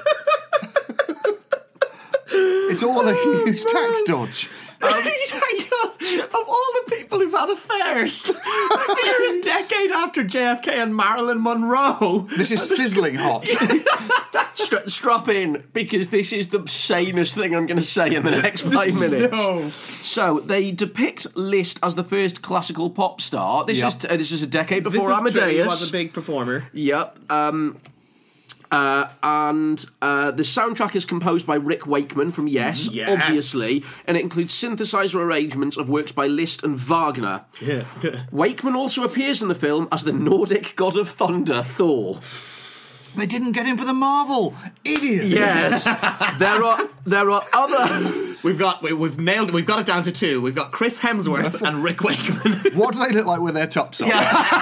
It's all a huge tax dodge. Um, of all the people who've had affairs, we're a decade after J F K and Marilyn Monroe. This is sizzling hot. Stra- strap in, because this is the sanest thing I'm going to say in the next five minutes. No. So they depict Liszt as the first classical pop star. This Yep. is uh, this is a decade This before is true, he Amadeus. was a big performer. Yep. Um, uh, and uh, the soundtrack is composed by Rick Wakeman from Yes, Yes. obviously, and it includes synthesizer arrangements of works by Liszt and Wagner. Yeah. Wakeman also appears in the film as the Nordic god of thunder, Thor. They didn't get in for the Marvel. Idiot. Yes, there are there are other. We've got we, we've nailed we've got it down to two. We've got Chris Hemsworth and Rick Wakeman. What do they look like with their tops on?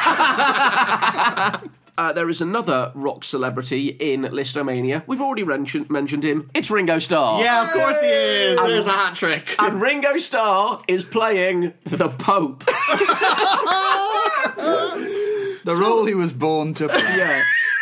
Uh, there is another rock celebrity in Listomania. We've already mentioned mentioned him. It's Ringo Starr. Yeah, of course he is. There's the hat trick. And Ringo Starr is playing the Pope. The role he was born to play. Yeah.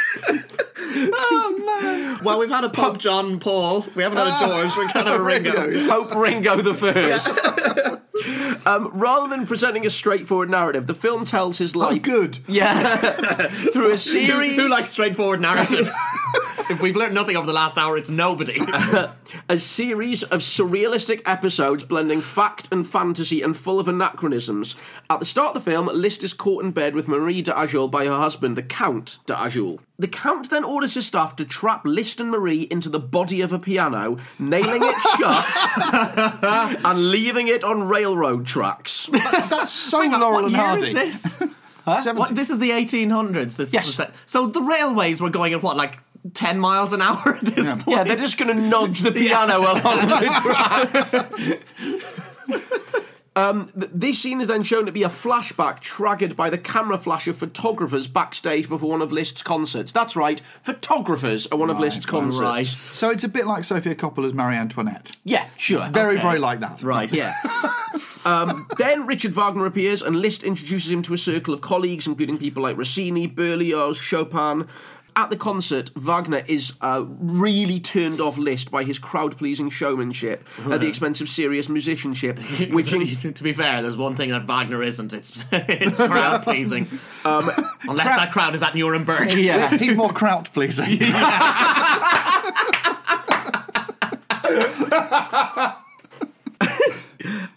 Oh man. Well, we've had a Pope John Paul. We haven't had a George. We're kind of a Ringo. Pope Ringo the First. um, rather than presenting a straightforward narrative, the film tells his life. Oh, good. Yeah. Through a Who, series. who likes straightforward narratives? If we've learned nothing over the last hour, it's nobody. A series of surrealistic episodes blending fact and fantasy and full of anachronisms. At the start of the film, Liszt is caught in bed with Marie de Ajul by her husband, the Count de Ajul. The Count then orders his staff to trap Liszt and Marie into the body of a piano, nailing it shut and leaving it on railroad tracks. That's so Hang on, Laurel what and year Hardy. is this? seventy. What, this is the eighteen hundreds. This Yes. was set- So the railways were going at what, like ten miles an hour at this Yeah. point? Yeah, they're just going to nudge the piano along the tracks. Um, th- this scene is then shown to be a flashback triggered by the camera flash of photographers backstage before one of Liszt's concerts. That's right, photographers at one of Liszt's concerts. Right. So it's a bit like Sophia Coppola's Marie Antoinette. Yeah, sure. Very, Okay. very like that. Right. Yeah. um, then Richard Wagner appears and Liszt introduces him to a circle of colleagues, including people like Rossini, Berlioz, Chopin. At the concert, Wagner is uh, really turned off Liszt by his crowd-pleasing showmanship at the expense of serious musicianship, which in- to be fair, there's one thing that Wagner isn't. It's it's crowd pleasing. Um, Unless that crowd is at Nuremberg. yeah. He's more kraut pleasing.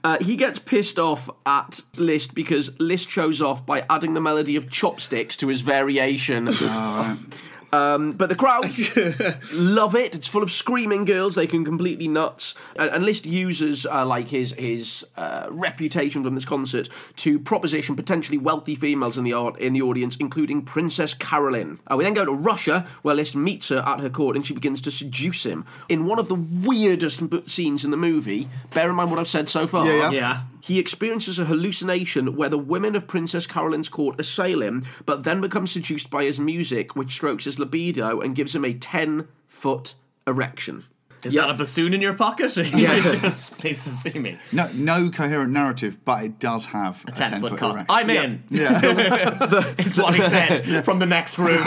Uh, he gets pissed off at Liszt because Liszt shows off by adding the melody of Chopsticks to his variation. Oh, Um, but the crowd love it. It's full of screaming girls. They can completely nuts. And, and Liszt uses uh, like his his uh, reputation from this concert to proposition potentially wealthy females in the art in the audience, including Princess Caroline. Uh, we then go to Russia, where Liszt meets her at her court, and she begins to seduce him in one of the weirdest b- scenes in the movie. Bear in mind what I've said so far. Yeah, yeah. Yeah. He experiences a hallucination where the women of Princess Caroline's court assail him, but then becomes seduced by his music, which strokes his libido and gives him a ten-foot erection. Is Yep. that a bassoon in your pocket? Or Yeah. you just pleased to see me? no, no coherent narrative, but it does have a Ten foot ten-foot cock. erect. I'm in. Yeah. Is what he said from the next room.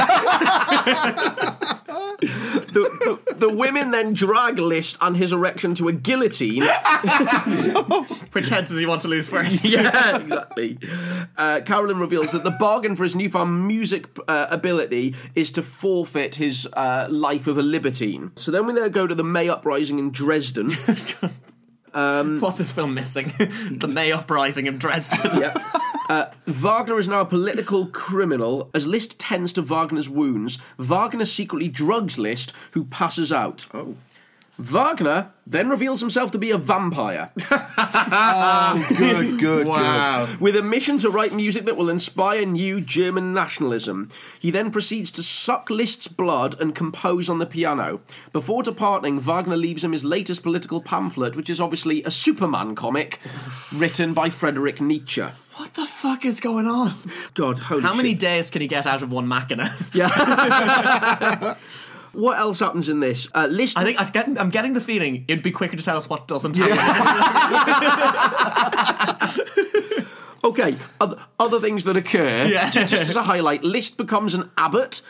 The, the, the women then drag Liszt and his erection to a guillotine. Which head does he want to lose first? Yeah, exactly. Uh, Caroline reveals that the bargain for his newfound music uh, ability is to forfeit his uh, life of a libertine. So then we then go to the May Uprising in Dresden. What's this film missing? The May Uprising in Dresden. Yeah. Uh, Wagner is now a political criminal. As Liszt tends to Wagner's wounds, Wagner secretly drugs Liszt, who passes out. Oh. Wagner then reveals himself to be a vampire, Oh, good, good, Wow. with a mission to write music that will inspire new German nationalism. He then proceeds to suck Liszt's blood and compose on the piano. Before departing, Wagner leaves him his latest political pamphlet, which is obviously a Superman comic written by Friedrich Nietzsche. What the fuck is going on? God, holy How many shit. days can he get out of one machina? Yeah. What else happens in this? Uh, Liszt... I think I've getting, I'm getting the feeling it'd be quicker to tell us what doesn't happen. Okay, other, other things that occur, Yeah. just, just as a highlight, Liszt becomes an abbot.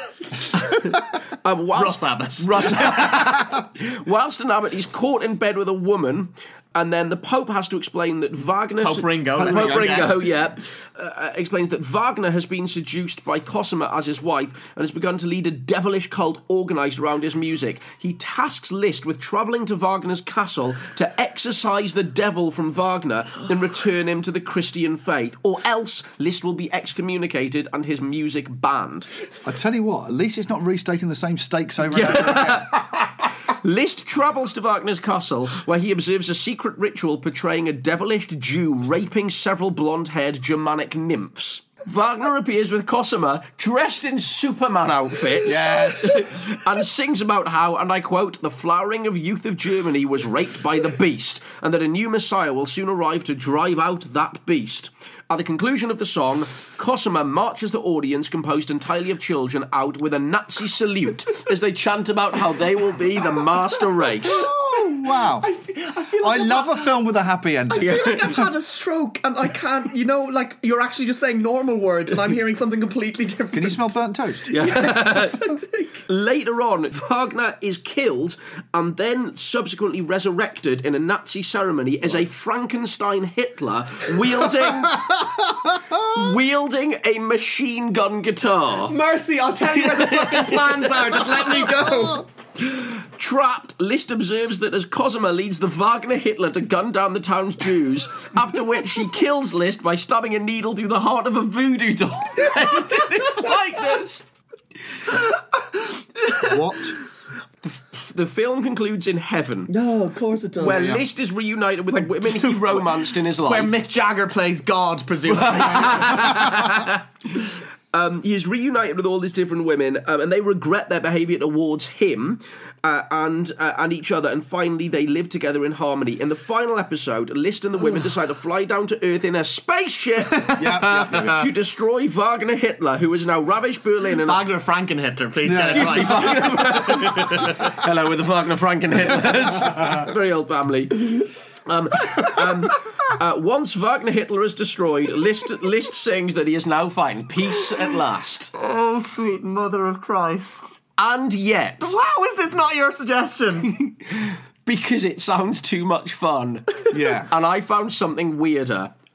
um, whilst, Russ Abbott. Russ, whilst an abbot, he's caught in bed with a woman, and then the Pope has to explain that Wagner... Pope Ringo. Pope let's go, Ringo, yes. yeah. Uh, explains that Wagner has been seduced by Cosima as his wife and has begun to lead a devilish cult organised around his music. He tasks Liszt with travelling to Wagner's castle to exorcise the devil from Wagner and return him to the Christian faith, or else Liszt will be excommunicated and his music banned. I tell you what, at least it's not restating the same stakes over and over again. Liszt travels to Wagner's castle, where he observes a secret ritual portraying a devilish Jew raping several blonde-haired Germanic nymphs. Wagner appears with Cosima, dressed in Superman outfits, Yes. and sings about how, and I quote, the flowering of youth of Germany was raped by the beast, and that a new Messiah will soon arrive to drive out that beast. At the conclusion of the song, Cosima marches the audience, composed entirely of children, out with a Nazi salute as they chant about how they will be the master race. Oh, wow. I, I feel like I've love had- a film with a happy ending. I feel like I've had a stroke and I can't, you know, like you're actually just saying normal words and I'm hearing something completely different. Can you smell burnt toast? Later on, Wagner is killed and then subsequently resurrected in a Nazi ceremony as a Frankenstein Hitler wielding wielding a machine gun guitar. Mercy, I'll tell you where the fucking plans are. Just let me go. Trapped, Liszt observes that as Cosima leads the Wagner Hitler to gun down the town's Jews, after which she kills Liszt by stabbing a needle through the heart of a voodoo doll. It's like this. What? The film concludes in heaven, No, of course it does. where Liszt is reunited with the women he romanced in his life. Where Mick Jagger plays God, presumably. Um, he is reunited with all these different women, um, and they regret their behaviour towards him uh, and uh, and each other, and finally they live together in harmony. In the final episode, Liszt and the women decide to fly down to Earth in a spaceship Yep, yep, yep, yep. to destroy Wagner Hitler, who has now ravaged Berlin. And Wagner Frankenhitler, please get it right. hello with the Wagner Frankenhitlers, very old family. Um, um, uh, once Wagner Hitler is destroyed, Liszt, Liszt sings that he is now fine, peace at last. Oh, sweet mother of Christ. And yet, How is this not your suggestion? because it sounds too much fun, Yeah. and I found something weirder.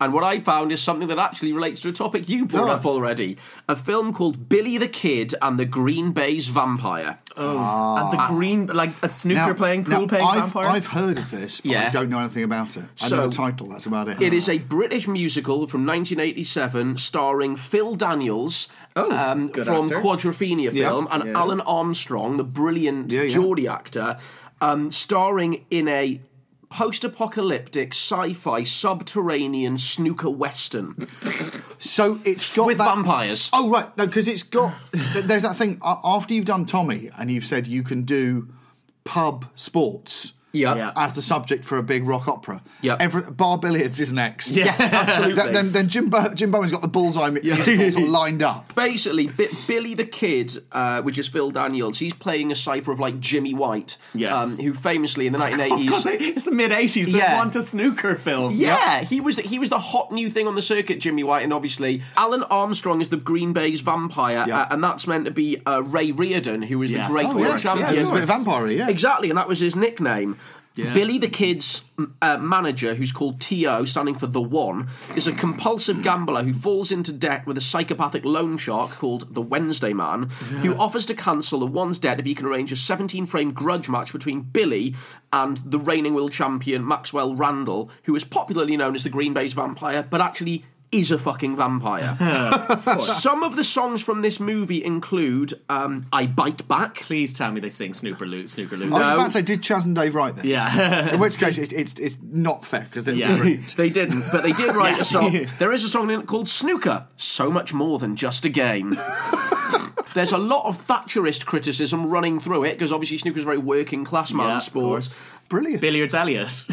And what I found is something that actually relates to a topic you brought Oh. up already. A film called Billy the Kid and the Green Bay's Vampire. Oh, and the green, like a snooker Now- playing, now, pool playing I've, vampire. I've heard of this, but Yeah. I don't know anything about it. I So- know the title, that's about it. It is a British musical from nineteen eighty-seven starring Phil Daniels Oh, um, good from actor. Quadrophenia Yeah. film and Yeah. Alan Armstrong, the brilliant Yeah, yeah. Geordie actor, um, starring in a post-apocalyptic sci-fi subterranean snooker western So it's got with that... vampires. Oh, right. No, because it's got... th- There's that thing, uh, after you've done Tommy and you've said you can do pub sports... Yeah. Yeah. as the subject for a big rock opera. Yep. Every, bar billiards is next. Yeah, absolutely. Th- then then Jim, Bo- Jim Bowen's got the bullseye musical sort of lined up. Basically, B- Billy the Kid, uh, which is Phil Daniels, he's playing a cipher of like Jimmy White, Yes. um, who famously in the nineteen eighties. God, it's the mid eighties. They Yeah. want a snooker film. Yeah, he was the, he was the hot new thing on the circuit, Jimmy White, and obviously Alan Armstrong is the Green Bay's vampire, Yeah. uh, and that's meant to be uh, Ray Reardon, who was Yes. the Great Oh, World yes, Champion. Yeah, it was a bit vampire-y, yeah. Exactly, and that was his nickname. Yeah. Billy the Kid's uh, manager, who's called T O, standing for The One, is a compulsive gambler who falls into debt with a psychopathic loan shark called the Wednesday Man, who offers to cancel the One's debt if he can arrange a seventeen-frame grudge match between Billy and the reigning world champion Maxwell Randall, who is popularly known as the Green Bay's vampire, but actually is a fucking vampire. Some of the songs from this movie include um, I Bite Back. Please tell me they sing Snooper Loot, Snooker Loot. I was No. about to say, did Chaz and Dave write this? Yeah. In which case, it's it's, it's not fair because they're Yeah. brilliant. They didn't, but they did write a Yes. song. There is a song in it called Snooker, so much more than just a game. There's a lot of Thatcherist criticism running through it, because obviously snooker's a very working class man Yeah, of sport. course. Brilliant. Billiards Elliot.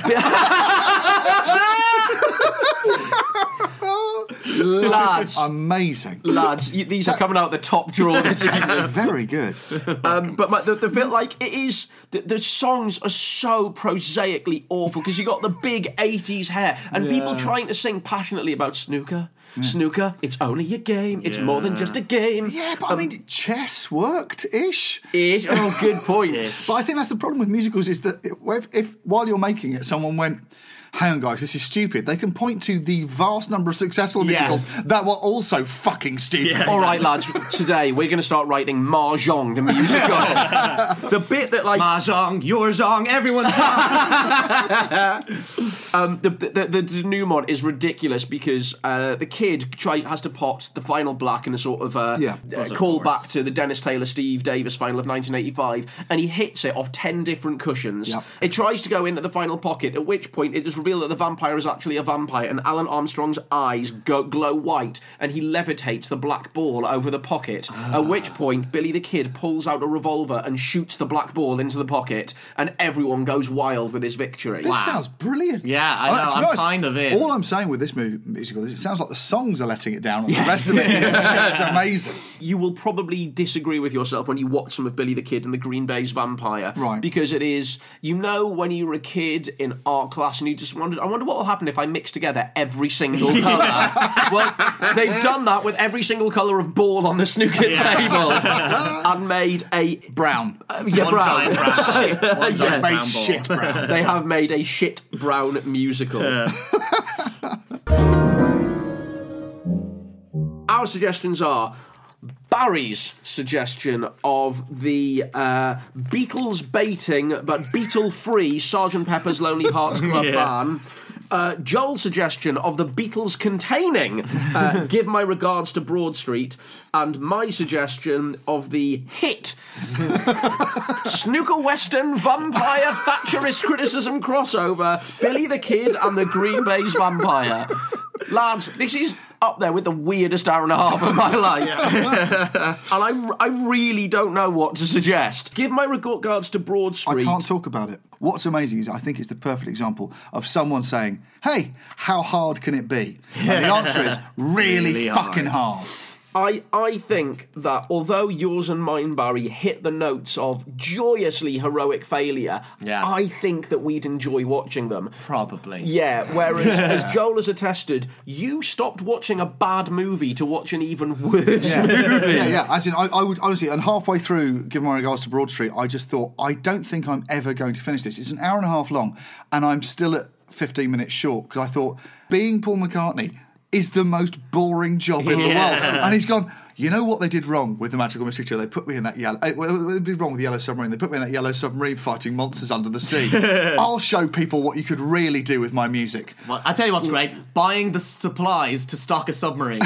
Lads, Amazing. lads, you, these are coming out the top drawer this evening. Very good. Um, but my, the, the feel like it is the, the songs are so prosaically awful because you got the big eighties hair and people trying to sing passionately about snooker. Snooker, it's only a game. It's more than just a game. Yeah, but I mean, chess worked-ish. Ish. Oh, good point. But I think that's the problem with musicals is that if, if while you're making it, someone went, hang on, guys, this is stupid, they can point to the vast number of successful musicals Yes. that were also fucking stupid. Yeah. All right, lads. Today we're going to start writing Mahjong the musical. The bit that like Mahjong, your zong, everyone's zong. um, the, the the denouement is ridiculous because uh, the kid tries has to pot the final black in a sort of uh, Yeah. uh, Of call course. back to the Dennis Taylor Steve Davis final of nineteen eighty-five, and he hits it off ten different cushions. Yep. It tries to go into the final pocket, at which point it is revealed that the vampire is actually a vampire, and Alan Armstrong's eyes go, glow white, and he levitates the black ball over the pocket. At which point Billy the Kid pulls out a revolver and shoots the black ball into the pocket, and everyone goes wild with his victory. This sounds brilliant. Yeah, I Uh, know, to be I'm honest, kind of in. All I'm saying with this mu- musical is it sounds like the songs are letting it down, and the rest of it is just amazing. You will probably disagree with yourself when you watch some of Billy the Kid and the Green Bay's Vampire. Right. Because it is, you know, when you were a kid in art class and you just wondered, I wonder what will happen if I mix together every single colour. Well, they've done that with every single colour of ball on the snooker table and made a. Brown. Uh, yeah, One brown. giant brown shit. One Yeah. giant Made brown ball. shit brown. They have made a shit brown musical. Our suggestions are Barry's suggestion of the uh, Beatles baiting but Beatle free Sergeant Pepper's Lonely Hearts Club Yeah. Band. Uh, Joel's suggestion of the Beatles containing uh, Give My Regards to Broad Street, and my suggestion of the hit snooker western vampire Thatcherist criticism crossover Billy the Kid and the Green Bay's Vampire. Lads, this is up there with the weirdest hour and a half of my life. And I, I really don't know what to suggest. Give my regards to Broad Street. I can't talk about it. What's amazing is I think it's the perfect example of someone saying, hey, how hard can it be? And the answer is really, Really fucking hard. hard. I, I think that although yours and mine, Barry, hit the notes of joyously heroic failure, Yeah. I think that we'd enjoy watching them. Probably. Yeah, whereas, as Joel has attested, you stopped watching a bad movie to watch an even worse Yeah, movie. yeah, yeah. As in, I, I would honestly, and halfway through, Give My Regards to Broad Street, I just thought, I don't think I'm ever going to finish this. It's an hour and a half long, and I'm still at fifteen minutes short because I thought being Paul McCartney is the most boring job in the Yeah. world. And he's gone, you know what they did wrong with the Magical Mystery Tour? They put me in that yellow... Uh, well, they did wrong with the Yellow Submarine. They put me in that Yellow Submarine fighting monsters under the sea. I'll show people what you could really do with my music. Well, I'll tell you what's great. Buying the supplies to stock a submarine.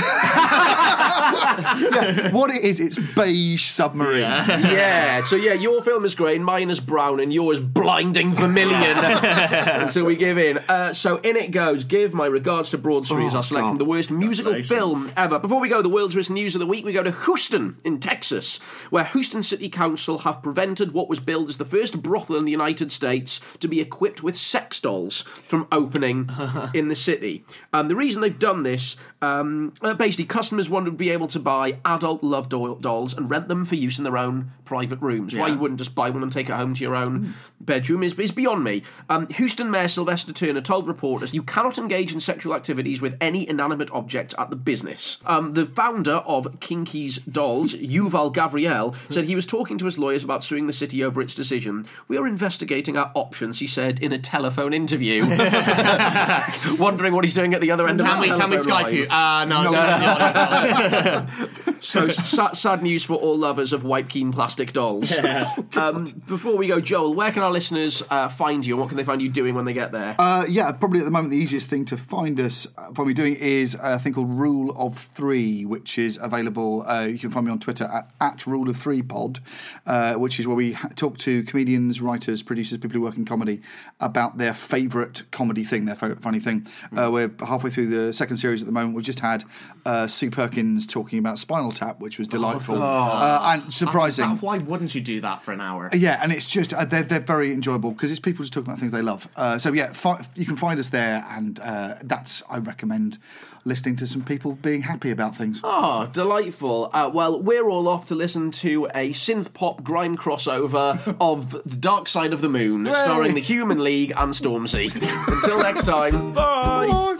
Yeah, what it is, it's beige submarine. Yeah. Yeah, so yeah, your film is grey, mine is brown, and yours blinding vermilion until we give in. Uh, so in it goes. Give my regards to Broad Street as Oh, our selection God. the worst musical film ever. Before we go, the world's worst news of the week, we go to Houston in Texas, where Houston City Council have prevented what was billed as the first brothel in the United States to be equipped with sex dolls from opening in the city. Um, the reason they've done this, um, uh, basically, customers wanted to be able to buy adult love doll- dolls and rent them for use in their own private rooms. Why Yeah. you wouldn't just buy one and take it home to your own bedroom is, is beyond me. Um, Houston Mayor Sylvester Turner told reporters, you cannot engage in sexual activities with any inanimate object at the business. Um, the founder of Kinky's Dolls, Yuval Gavriel, said he was talking to his lawyers about suing the city over its decision. We are investigating our options, he said in a telephone interview. Wondering what he's doing at the other end of Can that we, can we telephone Skype line. you? Uh, no. it's just- So sad, sad news for all lovers of wipe keen plastic dolls. Um, before we go, Joel, where can our listeners uh, find you, and what can they find you doing when they get there? Uh, yeah, probably at the moment the easiest thing to find us, uh, probably doing is a thing called Rule of Three, which is available. Uh, you can find me on Twitter at, at Rule of Three Pod, uh, which is where we ha- talk to comedians, writers, producers, people who work in comedy about their favourite comedy thing, their favourite funny thing. Uh, we're halfway through the second series at the moment. We've just had uh, Sue Perkins talking about Spinal Tap, which was delightful uh, and surprising. Uh, Why wouldn't you do that for an hour? Yeah, and it's just uh, they're they're very enjoyable because it's people just talking about things they love. Uh, so yeah, fi- you can find us there, and uh, that's I recommend listening to some people being happy about things. Oh, delightful. Uh, well, we're all off to listen to a synth pop grime crossover of The Dark Side of the Moon, starring the Human League and Stormzy. Until next time, bye! Bye.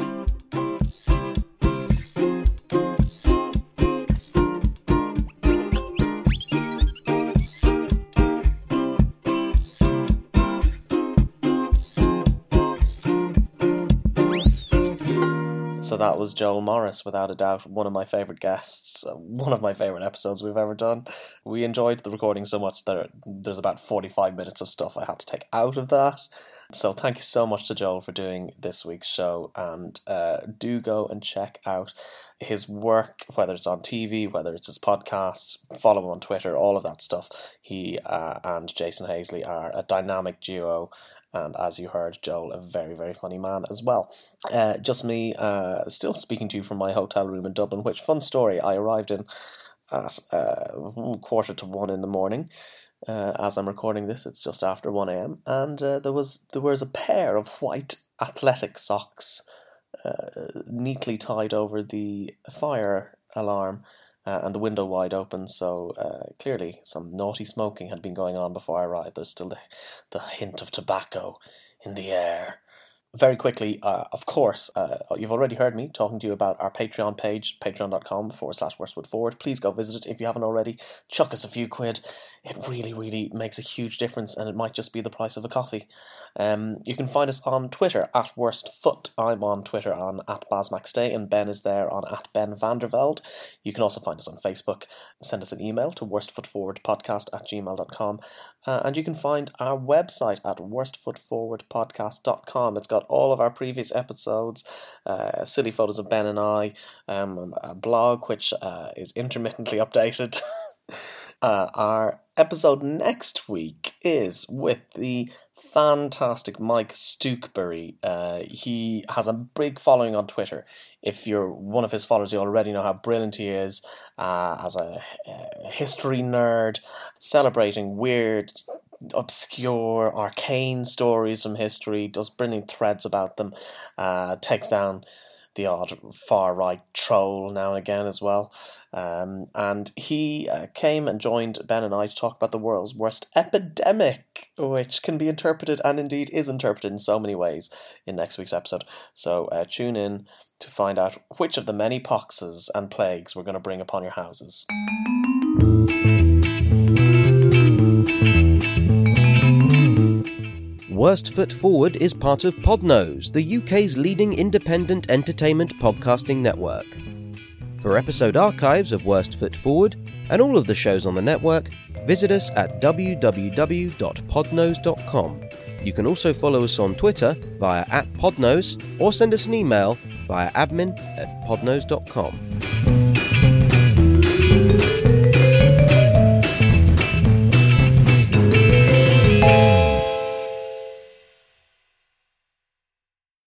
So that was Joel Morris, without a doubt, one of my favourite guests, uh, one of my favourite episodes we've ever done. We enjoyed the recording so much that there's about forty-five minutes of stuff I had to take out of that. So thank you so much to Joel for doing this week's show, and uh, do go and check out his work, whether it's on T V, whether it's his podcasts, follow him on Twitter, all of that stuff. He uh, and Jason Hazley are a dynamic duo. And as you heard, Joel, a very, very funny man as well. Uh, just me, uh, still speaking to you from my hotel room in Dublin, which, fun story, I arrived in at uh, quarter to one in the morning. Uh, as I'm recording this, it's just after one a.m. And uh, there was there was a pair of white athletic socks uh, neatly tied over the fire alarm. Uh, and the window wide open, so uh, clearly some naughty smoking had been going on before I arrived. There's still the, the hint of tobacco in the air. Very quickly, uh, of course, uh, you've already heard me talking to you about our Patreon page, patreon.com forward slash Worstwood Forward. Please go visit it if you haven't already. Chuck us a few quid. It really, really makes a huge difference, and it might just be the price of a coffee. Um, you can find us on Twitter, at Worstfoot. I'm on Twitter on at BazMaxDay, and Ben is there on at Ben Vanderveld. You can also find us on Facebook. Send us an email to worstfootforwardpodcast at gmail dot com. Uh, and you can find our website at worstfootforwardpodcast dot com. It's got all of our previous episodes, uh, silly photos of Ben and I, um, a blog which uh, is intermittently updated. uh, our episode next week is with the fantastic Mike Stookbury. Uh, he has a big following on Twitter. If you're one of his followers, you already know how brilliant he is uh, as a, a history nerd, celebrating weird, obscure, arcane stories from history, does brilliant threads about them, uh, takes down the odd far-right troll now and again as well. Um, and he uh, came and joined Ben and I to talk about the world's worst epidemic, which can be interpreted, and indeed is interpreted in so many ways, in next week's episode. So uh, tune in to find out which of the many poxes and plagues we're going to bring upon your houses. Worst Foot Forward is part of Podnose, the U K's leading independent entertainment podcasting network. For episode archives of Worst Foot Forward and all of the shows on the network, visit us at w w w dot podnose dot com. You can also follow us on Twitter via at podnose or send us an email via admin at podnose dot com.